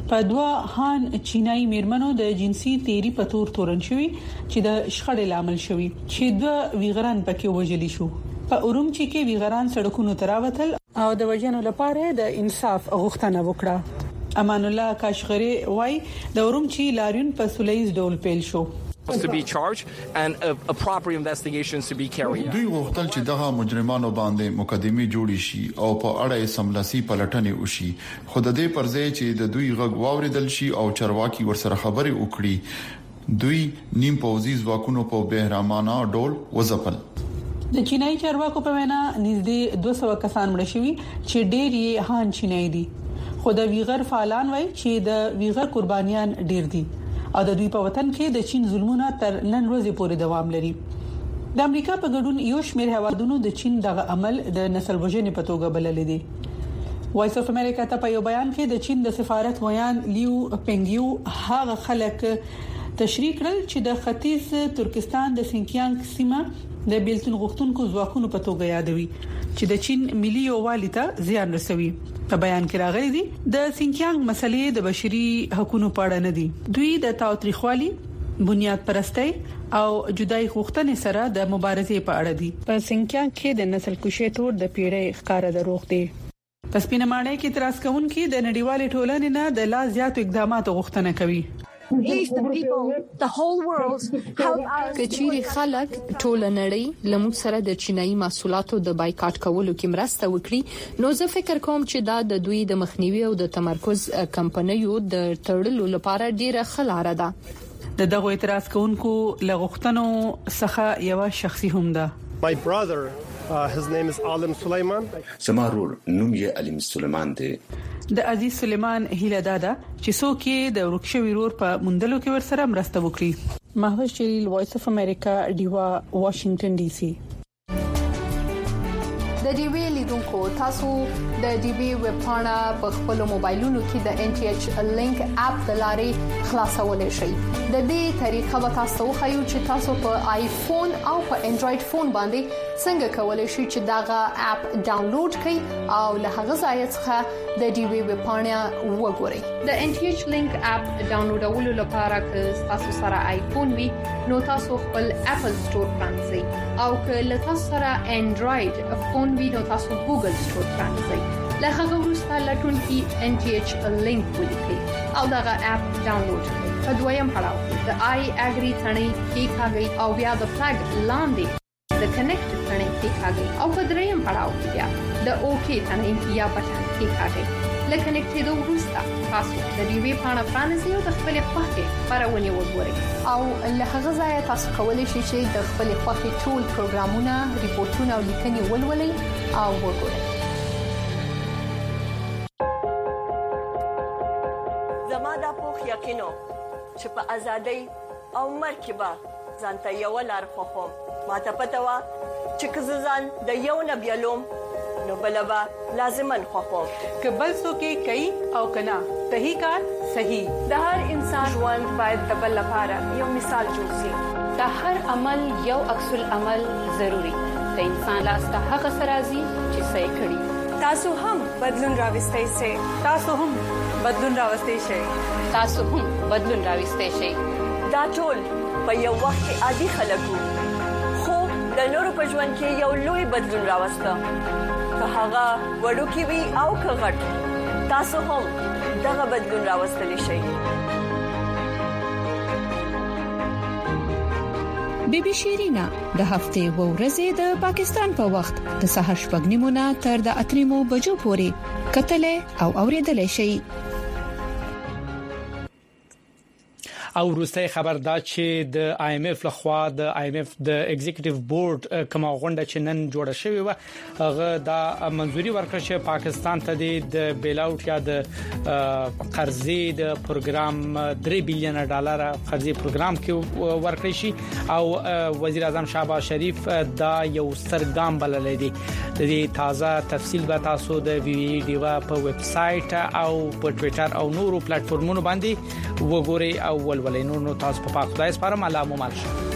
په دوا هان چینایي میرمنو د جنسي تیری په تور تورن شوی چې د شخړې لامل شوی چې دوه ویغران پکې وژل شو په اورمچي کې ویغران سړکونو تراوتل او د وجنو لپاره د انصاف غوښتنه وکړه امان الله کاشغری وای د اورمچي لاریون په سولېز ډول پیل شو to be charged and a, a proper investigations to be carried out. دوی غوښتل چې دغه مجرمانو باندې مقدمه جوړی شي او په اړه یې سملاسي پلټنې وشي خو د دې پرځای چې د دوی غږ واوریدل شي او چارواکي ورسره خبرې وکړي دوی نیم پوزي ځواکونو په بهرامانه ډول وځپل د چینایي چارواکو په وینا نږدې دوه سوه کسان مړ شوي چې ډېر یې هان چینایي دي خو د ویغر فعالان وایي چې د ویغر قربانيان ډېر دي او د دوی په وطن کې د چین ظلمونه تر نن ورځې پورې دوام لري د امریکا په ګډون یو شمېر هوادونو د چین دغه عمل د نسل وژنې په توګه بلل دي وایس اف امریکا ته په یو بیان کې د چین د سفارت ویان لیو پنګیو هغه خلک تشریح کړل چې د ختیځ ترکستان د سینکیانګ سیمه د بیلتون غوښتونکو ځواکونو په توګه یادوي چې د چین ملي یووالي ته زیان رسوي په بیان کې راغلي دي د سینکیانګ مسلې د بشري حقوقو په اړه نه دي دوی د تاوتریخوالي بنیاد پرستی او جدای غوښتنې سره د مبارزې په اړه دي په سینکیانګ کې د نسل کشي تور د پیړۍ ښکارا دروغ دي په سپینه ماڼۍ کې اعتراض کوونکي د نړیوال ټولنې نه د لا زیاتو اقداماتو غوښتنه کوي کچېری خلک ټول نړۍ لموږ سره د چینایي محصولاتو د بایکاټ کولو کې مرسته وکړي نو زه فکر کوم چې دا د دوی د مخنیوي او د تمرکز کمپنیو د تړلو لپاره ډیره خلاره ده د دغه اعتراض کوونکو لغښتنو څخه یو شخصي هم ده My brother uh, his name is Alim Sulaiman زمارور نوم یې علیم سلیمان دی د عزیز سلیمان هیله دادا چې څوک یې د ورکشوي رور په مندلو کې ورسره مرسته وکړي محوش جلیل وایس اف امریکا دیوا واشنگټن ډي سي د ډي وی لیدونکو تاسو د ډي وی ویب پاڼه په خپل موبایلونو کې د ان ټي ایچ لینک اپ د لارې خلاصولای شئ د دې طریقه به تاسو خو چې تاسو په آیفون او په انډراید فون باندې څنګه کولای شئ چې داغه اپ ډاونلوډ کړئ او له هغه ځای څخه د ډي وی ویب پاڼه وګورئ د ان ټي ایچ لینک اپ ډاونلوډولو لپاره که تاسو سره آیفون وي نو تاسو خپل اپل سٹور پرانځئ او که له تاسو سره انډراید فون وي نو تاسو ګوګل سٹور پرانځئ له هغه وروسته لټون کې ان ټي ایچ لینک ولیکئ او دغه اپ ډاونلوډ کړئ په دویم پړاو د آی اګری ثنې کې کاږي او بیا د فلګ لاندې د کنیکټ ثنې کې کاږي او په دریم پړاو کې بیا د اوکی ثنې یا بټن کې کاږي لکه کنیکټ د وروسته تاسو د دې وی پاڼه پرانځئ او د خپل خوښه پرونی وګورئ او له هغه ځای تاسو کولی شئ چې د خپل خوښه ټول پروګرامونه ریپورتونه او لیکنې ولولئ او وګورئ زما د پوښ یقینو چې په ازادۍ او مرکبه ځانته یو لار خوخم ماته پته وا چې ځان د یو نبیلوم نو بلبا لازمن خوخم کبل سو کې کوي او کنا صحیح کار صحیح د هر انسان ژوند باید د بل لپاره یو مثال جوړ شي د هر عمل یو عکس العمل ضروری د انسان لاس ته هغه سرازي چې صحیح کړي تاسو هم بدلون راوستئ شئ تاسو هم بدلون راوستئ شئ تاسو هم بدلون راوستئ شئ دا ټول په یو وخت کې عادي خلکو خو د نورو په ژوند کې یو لوی بدلون راوسته که هغه وړوکی وي او که غټ تاسو هم دغه بدلون راوستلی شئ بی بی شیرینا د هفته و ورځې د پاکستان په وخت د سهار شپږ نیمو نه تر د اتریمو بجو پورې کتلې او اوریدلې شي او وروستي خبر دا چې د آی ایم اف لخوا د آی ایم اف د ایگزیکټیو بورډ کومه غونډه چې نن جوړه شوې و هغه دا منځوري ورکړه چې پاکستان ته د بیل اوټ یا د قرضې د پروګرام درې بلین ډالر قرضې پروګرام کې ورکړي شي او وزیر اعظم شهباز شریف دا یو سترګام بللې دي د دې تازه تفصیل به تاسو د وی وی ډیوا په ویب سټ او په ټوئیټر او نورو پلیټ فارمونو باندې وګورئ او ولولئ نو تاسو په پاک خدای سپارم الله مو مل